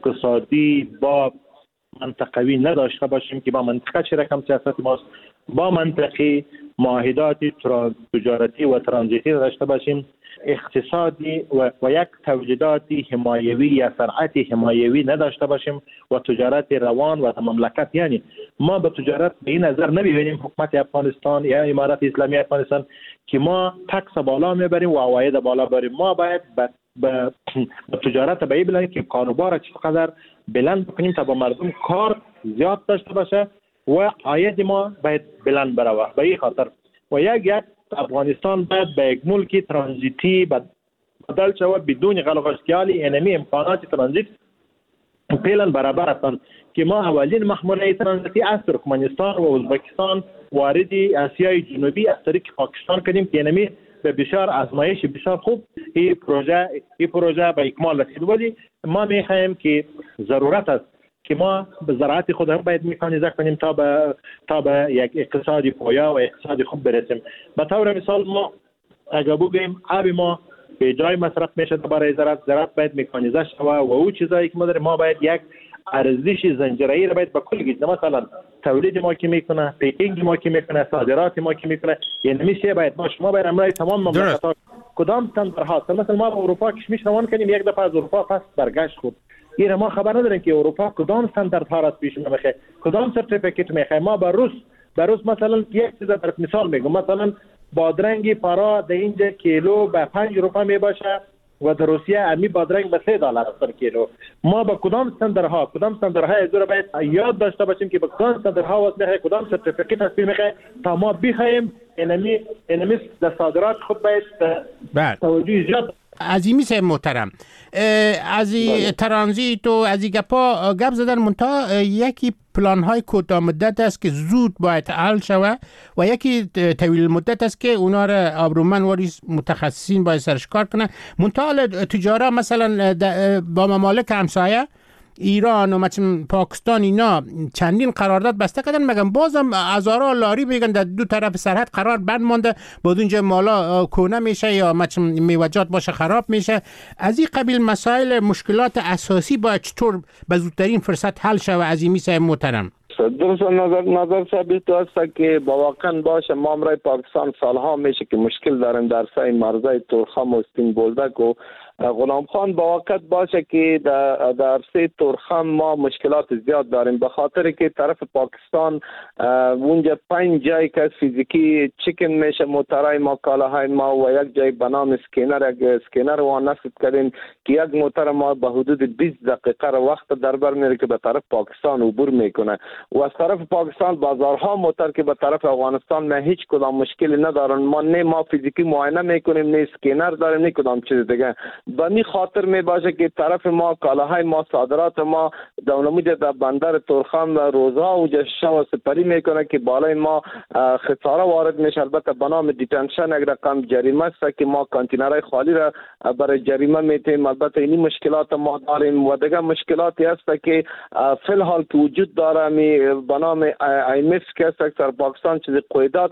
اقتصادی با منطقوی نداشته باشیم که با منطقه چه رقم سیاست ماست، با منطقی معاهدات تجارتی و ترانزیتی داشته باشیم، اقتصادی و یک تولیدات حمایوی یا صنعت حمایوی نداشته باشیم و تجارت روان و مملکت. یعنی ما به تجارت به این نظر نمیبینیم حکومت افغانستان یا امارات اسلامی افغانستان که ما تکس بالا میبریم و عواید بالا بریم. ما باید به تجارت به این بلند که کاروبار چقدر بلند بکنیم تا با مردم کار زیاد داشته باشه و عاید ما باید بلند بروه. به این خاطر و یک افغانستان باید به یک ملک ترانزیتی بدل شود بدون غلغشتیالی. انمی امکانات ترانزیت فعلا برابر هستند که ما اولین محموله ترانزیتی از ترکمنستان و ازبکستان وارد آسیای جنوبی از طریق پاکستان کردیم که انمی به بسیار آزمایش بسیار خوب این پروژه به اکمال رسید. ولی ما میخواهیم که ضرورت است که ما به زراعت خود هم باید مکانیزه کنیم تا به یک اقتصادی پویا و اقتصادی خوب برسیم. به طور مثال ما اگر بگوییم آب ما به جای مصرف میشه برای زراعت باید مکانیزه شود و او چیزایی که ما داریم ما باید یک ارزش زنجیره‌ای را باید به کل گیریم. مثلا تولید ما که میکنه، پیکینگ ما که میکنه، صادرات ما که میکنه، یعنی میشه باید ما شما باید امروز تمام مملکت‌ها کدام استانداردها. مثلا ما به اروپا کشمش روان کردیم، یک دفعه از اروپا پس برگشت خود. این ما خبر نداریم که اروپا کدام استانداردها را پیش میخواد، کدام سرتیفیکیت میخواد. ما به روس مثلا یک چیز در مثال میگم، مثلا بادرنگ پارا در اینجا کیلو به 5 روپا میباشه و در روسیه امی بادرنگ به $3 پر کیلو. ما با کدام استانداردها از رو باید یاد داشته باشیم که با کدام استانداردها واسه میخواد، کدام سرتیفیکیت هست میخواد تا ما بخوایم انمی در صادرات خود باید توجه زیاد. عظیمی صاحب محترم، از ترانزیت و از این گپا گپ زدن، منتها یکی پلان های کوتاه مدت است که زود باید حل شوه و یکی طویل مدت است که اونا را آبرومند و متخصصین باید سرش کار کنن. منتها تجارت مثلا با ممالک همسایه ایران و مثلا پاکستان اینا چندین قرارداد بسته کردن، مگم بازم هزارا لاری میگن در دو طرف سرحد قرار بند مانده، بعد اونجا مالا کونه میشه یا مثلا میوجات باشه خراب میشه. از این قبیل مسائل مشکلات اساسی باید چطور به زودترین فرصت حل شوه؟ عظیمی صاحب محترم. درست نظر ثابت است که با واقعا باشه ما امرای پاکستان سالها میشه که مشکل داریم در سای مرزای تورخم و استین بولدک و غلام خان. با واقع باشه که در سه تورخم ما مشکلات زیاد داریم، به خاطر که طرف پاکستان اونجا 5 جای که فیزیکی چکن میشه موترهای ما، کالاهای ما، و یک جای به نام اسکینر و نصب کردیم که یک موتر ما به حدود 20 دقیقه وقت در بر میره که به طرف پاکستان عبور میکنه. و از طرف پاکستان بازارها موتر که به طرف افغانستان نه هیچ کدام مشکلی ندارن. ما فیزیکی معاینه میکنیم، نه اسکینر داریم، نه کدام چیز دیگه. به می خاطر می باشه که طرف ما کالاهای ما، صادرات ما دولموج در بندر تورخم روزها و جشن و سپری میکنه که بالای ما خساره وارد میشه. البته به نام دیتنشن یک رقم جریمه است که ما کانتینرهای خالی را برای جریمه میتیم. البته این مشکلات ما داریم و دیگه مشکلاتی است که فی الحال که وجود داره به نام IMF که در پاکستان چیز قیدات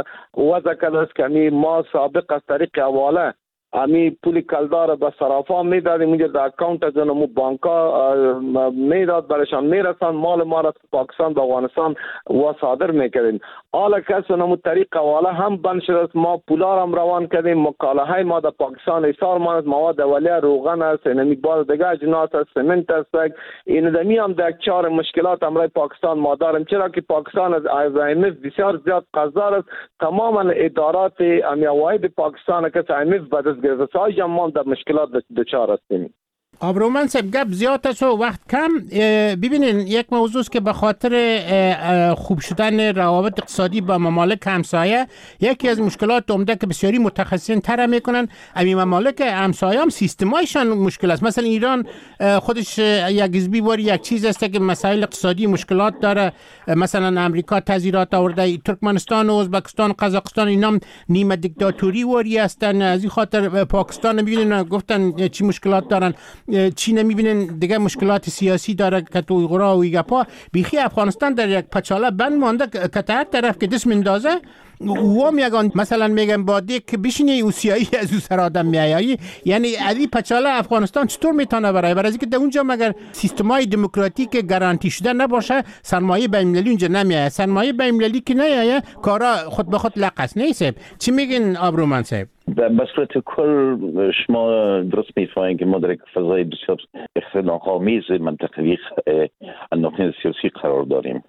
وضع کرده است که ما سابق از طریق حواله امی پول کلدار به صرافا میدادیم، اونجا در اکاونت از اونمو بانکا میداد، برشان میرسن مال ما را پاکستان به افغانستان و صادر میکردیم. حالا که اونمو طریق حواله هم بند شده است، ما پولا هم روان کردیم، مکالاهای ما در پاکستان ایثار ماند، مواد اولیه روغن است، اینمی باز دیگه اجناس است، سمنت است. این دمی هم در 4 مشکلات امرای پاکستان ما داریم، چرا که پاکستان از IMF بسیار زیاد قرضدار است. تماما ادارات امیواید پاکستان که IMF بعد گرفتار ما در مشکلات دچار هستیم. آبرومند صاحب گپ زیاد است و وقت کم. ببینین یک موضوع است که به خاطر خوب شدن روابط اقتصادی با ممالک همسایه یکی از مشکلات عمده که بسیاری متخصصین طرح میکنن، همین ممالک همسایه هم سیستمایشان مشکل است. مثلا ایران خودش یک حزبی واری یک چیز است که مسائل اقتصادی مشکلات داره، مثلا امریکا تذیرات آورده، ترکمنستان و ازبکستان قزاقستان اینا نیمه دیکتاتوری واری هستن. از این خاطر پاکستان میبینن گفتن چی مشکلات دارن، چین میبینن دیگه مشکلات سیاسی داره که تو غرا و ایگپا. بیخی افغانستان در یک پچاله بند مانده که هر طرف که دست مندازه و میگن مثلا میگن باده که بشینی او سیایی از او سر آدم میایی. یعنی علی پچاله افغانستان چطور میتونه برای اینکه در اونجا مگر سیستمای دموکراتیک گارانتی شده نباشه سرمایه بین‌المللی اونجا نمیاد. سرمایه بین‌المللی که نیاد کارا خود به خود لقص نیست. چی میگین آبرومند صاحب؟ به صورت کل شما درست میفهمید که ما در یک فضای بسیار اختلاف‌آمیز منطقوی نقطه سیاسی قرار داریم.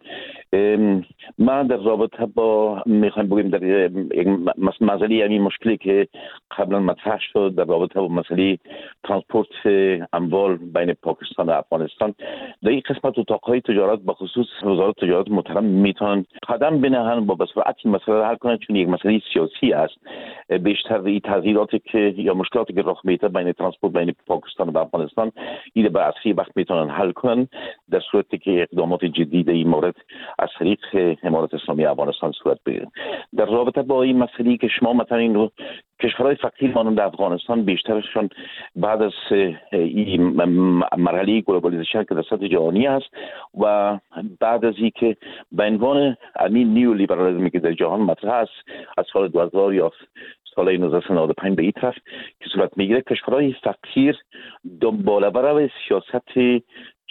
ما در رابطه با میخوایم بگیم در یک مسئله یعنی مشکلی که قبلا مطرح شد در رابطه با مسئله ترانسپورت اموال بین پاکستان و افغانستان، در این قسمت اتاقهای تجارت به خصوص وزارت تجارت محترم میتونن قدم بنهن با به سرعت این مسئله را حل کنند، چون یک مسئله سیاسی است. بیشتر این تغییراتی که یا مشکلاتی که رخ میده بین ترانسپورت بین پاکستان و افغانستان این به اصلی وقت میتونن حل کنن در صورتی که اقدامات جدی در این مورد از طریق امارات اسلامی افغانستان صورت بگیره. در رابطه با این مسئله که شما مثلا این کشورهای فقیر مانند افغانستان بیشترشون بعد از این مرحله گلوبالیزیشن که در سطح جهانی است و بعد از این که به عنوان امین نیو لیبرالیسمی که در جهان مطرح است از سال 2000 یا سال 1995 به این طرف که صورت میگیره، کشورهای فقیر دنباله‌بر سیاست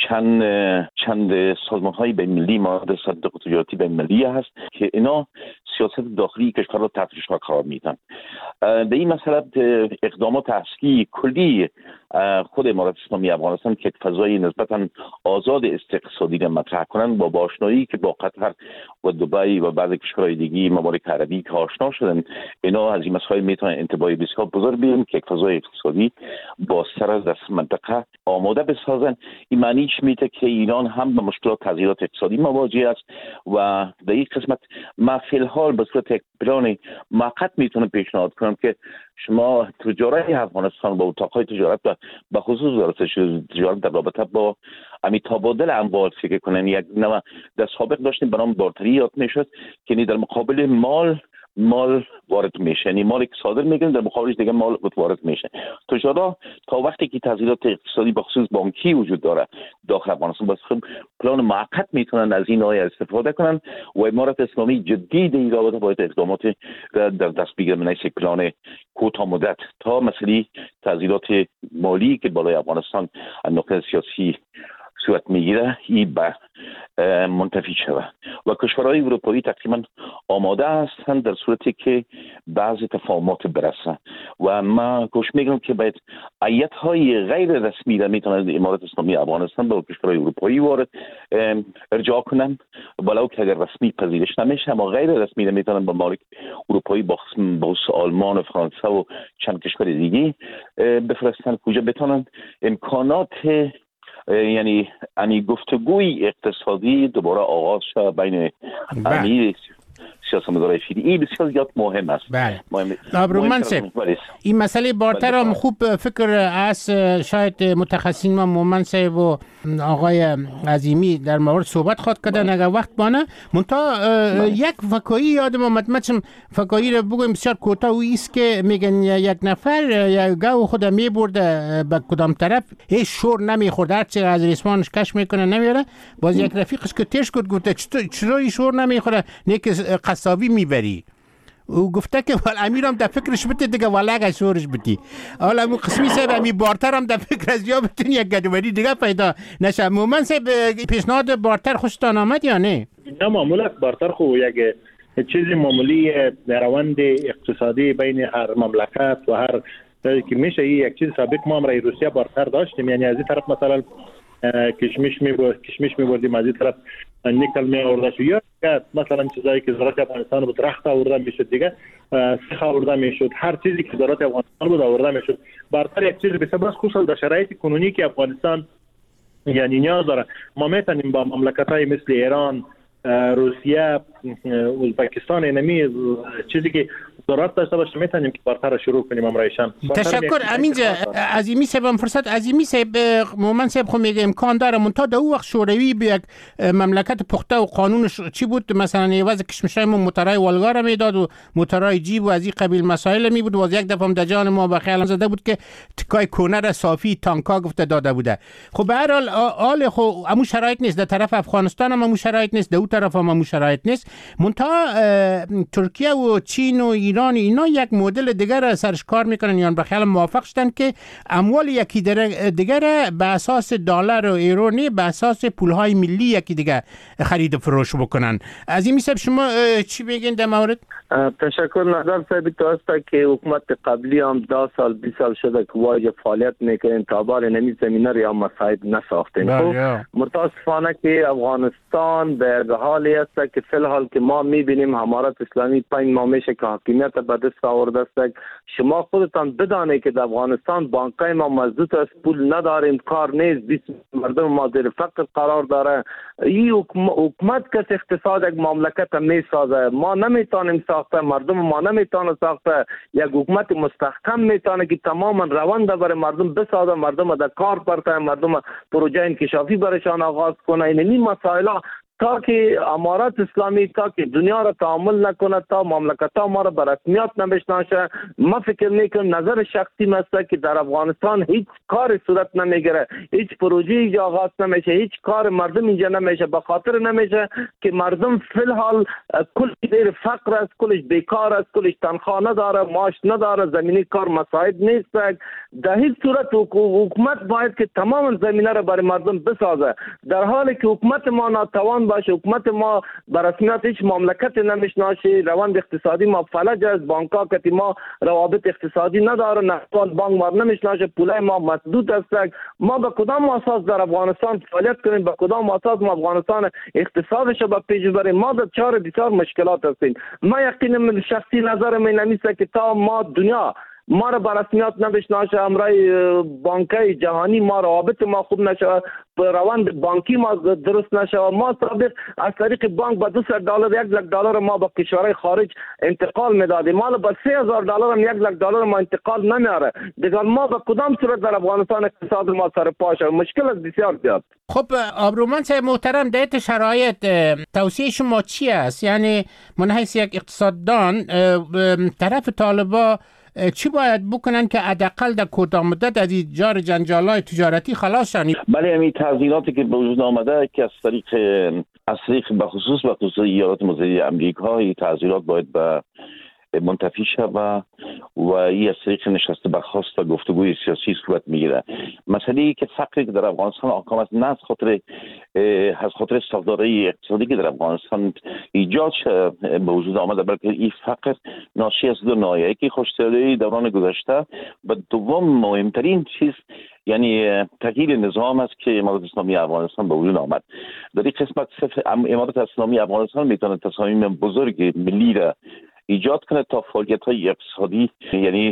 چند سازمان‌های بین‌المللی مانند صندوق تجارتی بین‌المللی هست که اینا سیاست داخلی کشور را تحت فشار قرار میدن. به این مسئله اقدامات اصلی کلی خود امارات اسلامی افغانستان که فضای نسبتاً آزاد اقتصادی را مطرح کنند با آشنایی که با قطر و دبی و بعضی کشورهای دیگه ممالک عربی که آشنا شدن، اینا از این مسائل میتونن انتباه بسیار بزرگ بیارن که یک فضای اقتصادی با سر از منطقه آماده بسازن. این معنیش میده که ایران هم به مشکلات تغییرات اقتصادی مواجه است و در این قسمت ما فی الحال به صورت یک پلان موقت میتونم پیشنهاد کنم که شما تجارت افغانستان با اتاقهای تجارت و به خصوص وزارت تجارت در رابطه با تبادل اموال فکر کنن. یک نوع در سابق داشتیم به نام بارتری یاد میشد که در مقابل مال وارد میشه، یعنی مال که صادر میکنن در مقابلش دیگه مال وارد میشه. تجارت تا وقتی که تغییرات اقتصادی به خصوص بانکی وجود داره داخل افغانستان بس پلان موقت میتونن از این نوع استفاده کنن و امارات اسلامی جدی در این رابطه باید اقدامات در دست بگیره من یک پلان کوتاه مدت تا مسئله تغییرات مالی که بالای افغانستان از نقطه سیاسی صورت میگیره این به منتفی شود و کشورهای اروپایی تقریبا آماده هستند در صورتی که بعضی تفاهمات برسن و ما کوشش میکنم که باید ایت‌های غیر رسمی را میتونن امارات اسلامی افغانستان به کشورهای اروپایی وارد ارجاع کنن، ولو که اگر رسمی پذیرش نمیشه اما غیر رسمی را میتونن به ممالک اروپایی با آلمان و فرانسه و چند کشور دیگه بفرستن کجا بتونن امکانات یعنی گفتگوی اقتصادی دوباره آغاز شد بین امیر سیاستمدارای فیلی. این بسیار زیاد مهم است. این مسئله بارتر هم خوب فکر است، شاید متخصصین ما مومن صاحب و آقای عظیمی در مورد صحبت خواهد کردن اگر وقت بانه. منتها یک فکایی یادم آمد، مثلا فکایی رو بگویم بسیار کوتاه و ایست که میگن یک نفر یا گاو خود میبرده به کدام طرف هیچ شور نمیخورد، هرچی از ریسمانش کش میکنه نمیاره. باز یک رفیقش که تیش کرد گفته چرا این شور نمیخوره نیک قصابی میبری او گفته که ولی امیرم در فکرش بده دیگه ولی اگه شورش بدی حالا امو قسمی صاحب امی بارتر هم در فکر از یا بتونی یک گدوری دیگه پیدا نشه. مومن صاحب پیشنهاد بارتر خوشتان آمد یا نه؟ نه معمولا بارتر خو یک چیزی معمولی در روند اقتصادی بین هر مملکت و هر که میشه یک چیز سابق ما هم رای روسیه بارتر داشتیم، یعنی از این طرف مثلا کشمش میبردیم از این طرف نیکل می آورده شد یا مثلا چیزایی که وزارت افغانستان بود درخت آورده میشد دیگه سیخ آورده میشد، هر چیزی که وزارت افغانستان بود آورده میشد. بارتر یک چیز بسیار بس خصوصا در شرایط کنونی که افغانستان یعنی نیاز داره ما میتونیم با مملکت‌های مثل ایران، روسیه، ازبکستان اینمی چیزی که ضرورت داشته باشه میتونیم که بارتر شروع کنیم امرایشان. تشکر امینجا. عظیمی صاحب فرصت عظیمی صاحب مومن صاحب خو میگه امکان داره منتها در اون وقت شوروی به یک مملکت پخته و قانونش چی بود، مثلا یواز کشمشای ما موترای والگار میداد و موترای جیب و از این قبیل مسائل می بود و یک دفعه در جان ما به خیال زده بود که تکای کونر صافی تانکا گفته داده بوده. خب به هر حال خو همون شرایط نیست، در طرف افغانستان هم همون شرایط نیست، در اون طرف هم همون شرایط نیست. منتها ترکیه و چین و ایران اینا یک مدل دیگر سرش کار میکنن یا به خیال موافق شدن که اموال یکی دیگر به اساس دلار و ایرو نه به اساس پولهای ملی یکی دیگر خرید و فروش بکنن. از این میسب شما چی بگین در مورد؟ تشکر. نظر صاحب تو است که حکومت قبلی هم 10 سال 20 سال شده که واجب فعالیت میکنن تا بار نمی زمینه یا مساعد نساختن. متاسفانه که افغانستان به حالی است که فی الحال که ما میبینیم امارات اسلامی 5 ماه میشه که حاکمیت به دست آورده است. شما خودتان بدانید که در افغانستان بانکای ما مضبوط است، پول نداریم، کار نیست، 20 مردم ما در فقر قرار داره. این حکومت که اقتصاد یک مملکت میسازه، ما نمیتونیم ساخته، مردم ما نمیتونه ساخته. یک حکومت مستحکم میتونه که تماما روند برای مردم بسازه، مردم در کار برته، مردم پروژه انکشافی برایشان آغاز کنه. این مسائل تا که امارات اسلامی تا که دنیا را تعامل نکنه، تا مملکت ها ما را به رسمیت نمیشناسه، ما فکر میکنم نظر شخصی مسته که در افغانستان هیچ کار صورت نمیگیره، هیچ پروژه اینجا آغاز نمیشه، هیچ کار مردم اینجا نمیشه، به خاطر نمیشه که مردم فی الحال کل دیر فقر است، کلش بیکار است، کلش تنخواه نداره، معاش نداره، زمینی کار مساعد نیست. در هیچ صورت حکومت باید که تمام زمینه را برای مردم بسازه، در حالی که حکومت ما ناتوان باشه. حکومت ما به رسمیت هیچ مملکت نمیشناسه، روند اقتصادی ما فلج است، بانک ها که ما روابط اقتصادی نداره، نقد بانک ما نمیشناسه، پولای ما محدود است. ما به کدام اساس در افغانستان فعالیت کنیم؟ به کدام اساس ما افغانستان اقتصادش به پیش بریم؟ ما در چهار بسیار مشکلات هستیم. ما یقینا شخصی نظر من نمیشه که تا ما دنیا ما را به رسمیت نمیشناسه، امرای بانکای جهانی ما روابط ما خوب نشه، روند بانکی ما درست نشه. ما سابق از طریق بانک با $200 $1,00,000 ما به کشورهای خارج انتقال میدادیم، ما با $3,000 هم $1,00,000 ما انتقال نمیاره. دیگر ما به کدام صورت در افغانستان اقتصاد ما سر پاشه؟ مشکل است بسیار زیاد. خب آبرومند صاحب محترم، در شرایط توصیه شما چی است؟ یعنی من حیث یک اقتصاددان طرف طالبا چی باید بکنن که حداقل در کوتاه مدت از این جار جنجال‌های تجارتی خلاص شن؟ بله، همین تغییراتی که به وجود آمده که از طریق به خصوص ایالات متحده آمریکا، این تغییرات باید به منتفی شود و این از طریق نشست برخاست و گفتگوی سیاسی صورت میگیره. مسئله که فقری که در افغانستان آکام است، نه از خاطر ساختارهای اقتصادی که در افغانستان ایجاد به وجود آمده، بلکه این فقر ناشی از دو ناحیه. یکی خوش‌طبعی دوران گذشته و دوم مهمترین چیز یعنی تغییر نظام است که امارات اسلامی افغانستان به وجود آمد. در این قسمت امارات اسلامی افغانستان میتونه تصامیم بزرگ ملی را ایجاد کنه تا فعالیت‌های اقتصادی یعنی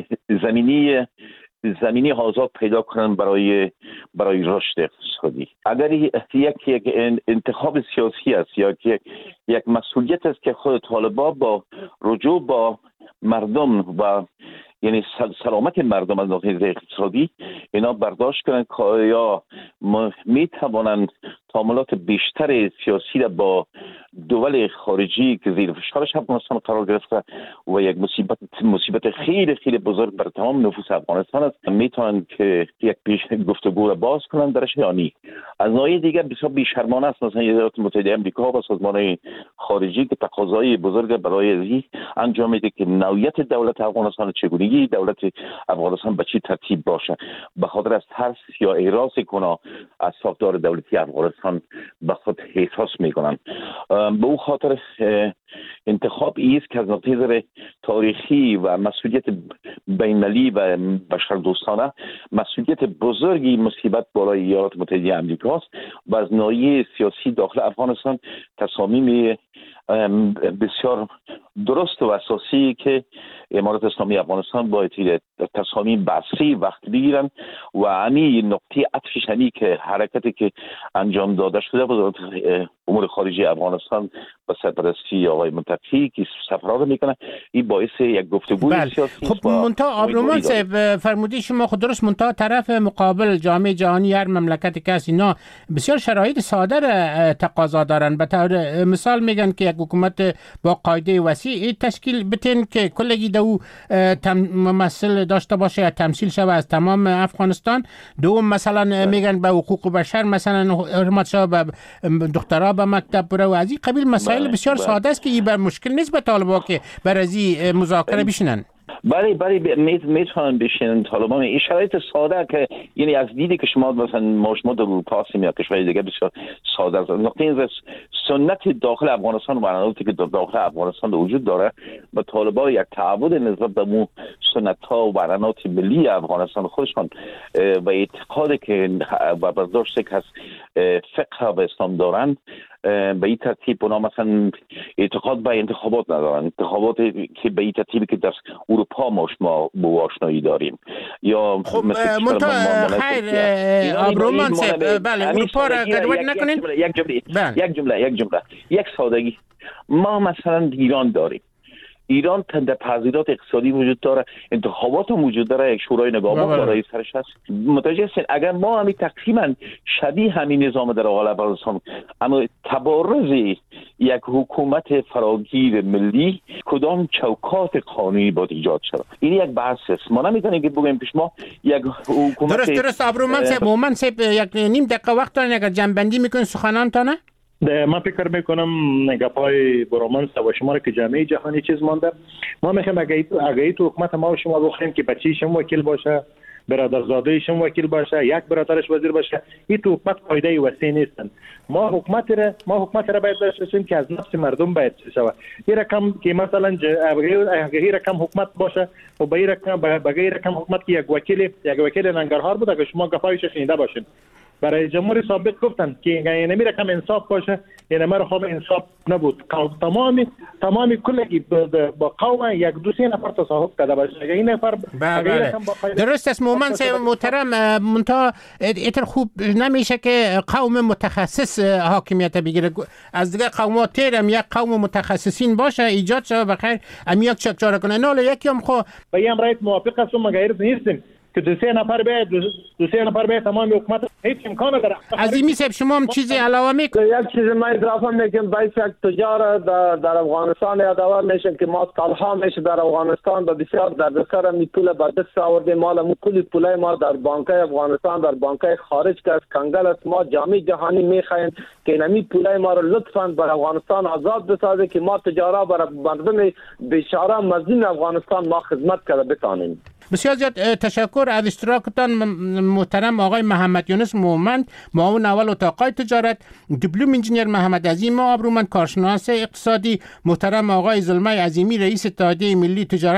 زمینی آزاد پیدا کنن برای رشد اقتصادی. اگر یک انتخاب سیاسی است یا یک مسئولیت است که خود طالبان با رجوع با مردم و یعنی سلامت مردم از ناحیه اقتصادی اینا برداشت کنن که یا می توانند تعاملات بیشتر سیاسی را با دول خارجی که زیر فشارش افغانستان قرار گرفته و یک مصیبت خیلی خیلی بزرگ بر تمام نفوس افغانستان است، میتونن که یک گفتگو را باز کنن درش یا نی. از ناحیه دیگر بسیار بی‌شرمانه است مثلا ایالات متحده آمریکا و سازمان‌های خارجی که تقاضای بزرگ برای ازی انجام میده که نوعیت دولت افغانستان چگونگی دولت افغانستان به چی ترتیب باشه، به خاطر از ترس یا احراز کنه از ساختار دولتی افغانستان به خود احساس میکنن. به او خاطر انتخاب ایست که از نظر تاریخی و مسئولیت بین‌المللی و بشردوستانه مسئولیت بزرگی مصیبت بالای ایالات متحده آمریکا است و از ناحیه سیاسی داخل افغانستان تصامیم بسیار درست و اساسی که امارات اسلامی افغانستان باید تصامیم بحثی وقت بگیرن و همین نقطه عطفش همی که حرکتی که انجام داده شده وزارت امور خارجه افغانستان با سرپرستی آقای منتقی که سفرها رو میکنه، این باعث یک گفتگوی سیاسی. خب منتها آبرومند صاحب فرمودی شما خود درست، منتها طرف مقابل جامعه جهانی هر مملکت که هست اینا بسیار شرایط ساده را تقاضا دارن. به طور مثال میگن که یک حکومت با قاعده وسیع تشکیل بتین که کلگی دو ممثل داشته باشه یا تمثیل شوه از تمام افغانستان. دوم مثلا میگن به حقوق بشر مثلا حرمت شوه، به دخترها به مکتب بره و از این قبیل مسائل بسیار ساده است که این بر مشکل نیست به طالبان که بر از این مذاکره بشینن. بله میتونن بشینن طالبان. این شرایط ساده که یعنی از دیدی که شما مثلا ما در اروپا هستیم یا کشورهای دیگه بسیار ساده است. نقطه این سنت داخل افغانستان و برنامه‌ای که داخل افغانستان وجود داره با طالبان یک تعهد نسبت به مو سنت ها و برنامه‌ات ملی افغانستان خودشان و اعتقادی که و برداشتی که از فقه و اسلام دارن به این ترتیب اونا مثلا اعتقاد به انتخابات ندارن، انتخابات که به این ترتیبی که در اروپا ما با آشنایی داریم یا خب خیر آبرومند صاحب بله اروپا را گدوت نکنین. یک سادگی ما مثلا ایران داریم، ایران در تغییرات اقتصادی وجود داره، انتخابات هم وجود داره، یک شورای نگهبان برای سرش هست. متوجه هستین اگر ما همین تقریبا شبیه همین نظام در غالب افغانستان اما تبارز یک حکومت فراگیر ملی کدام چوکات قانونی باید ایجاد شد، این یک بحث است. ما نمیتونیم که بگیم پیش ما یک حکومت درست آبرومند صاحب یک نیم دقیقه وقت دارین اگر جنبندی میکنین سخنانتانه. من فکر میکنم گپای برومانس و شما که جامعه جهانی چیز مانده. ما میخوایم اگه تو حکومت ما و شما بخوایم که بچه شما وکیل باشه برادرزادهشون وکیل باشه، یک برادرش وزیر باشه. این تو حکومت قاعده وسیع نیستن. ما حکومت را باید داشته باشیم که از نفس مردم باید شود. این رقم که مثلا اگه رقم حکومت باشه و به این رقم حکومت که یک وکیل ننگرهار بود، اگه شما گفایش شنیده باشین، برای جمهوری سابق گفتن که این رقم انصاف باشه، این مرحوم انصاف نبود. تمامی کلگی با قوم یک دو سه نفر تصاحب کرده باشه. این نفر درست است. مومن محترم، منتها ایتر خوب نمیشه که قوم متخصص حاکمیت بگیره. از دیگه قومات تیرم یک قوم متخصصین باشه ایجاد شود بخیر امیاک چکچاره کنه. نه یکی هم خو با این رایت موافق هستم، مگر نیستیم که دو سه نفر به تمام حکومت هیچ امکان نداره. عظیمی صاحب شما هم چیزی علاوه میکنید؟ یک چیز من اضافه میکنم، باید یک تجار در افغانستان یادآور میشن که ما سالها میشه در افغانستان به بسیار دردسر می پول به دست آورده. مال کلی پولای ما در بانکای افغانستان در بانکای خارج که از کنگل است. ما جامعه جهانی میخوایم که نمی پولای ما رو لطفاً بر افغانستان آزاد بسازه که ما تجارا بر مردم بیچاره مظلوم افغانستان ما خدمت کرده بتانیم. بسیار زیاد تشکر از اشتراکتان محترم آقای محمد یونس مومند، معاون اول اتاق تجارت، دیپلم انجینیر محمد عظیم آبرومند، کارشناس اقتصادی، محترم آقای زلمه عظیمی رئیس اتحادیه ملی تجارت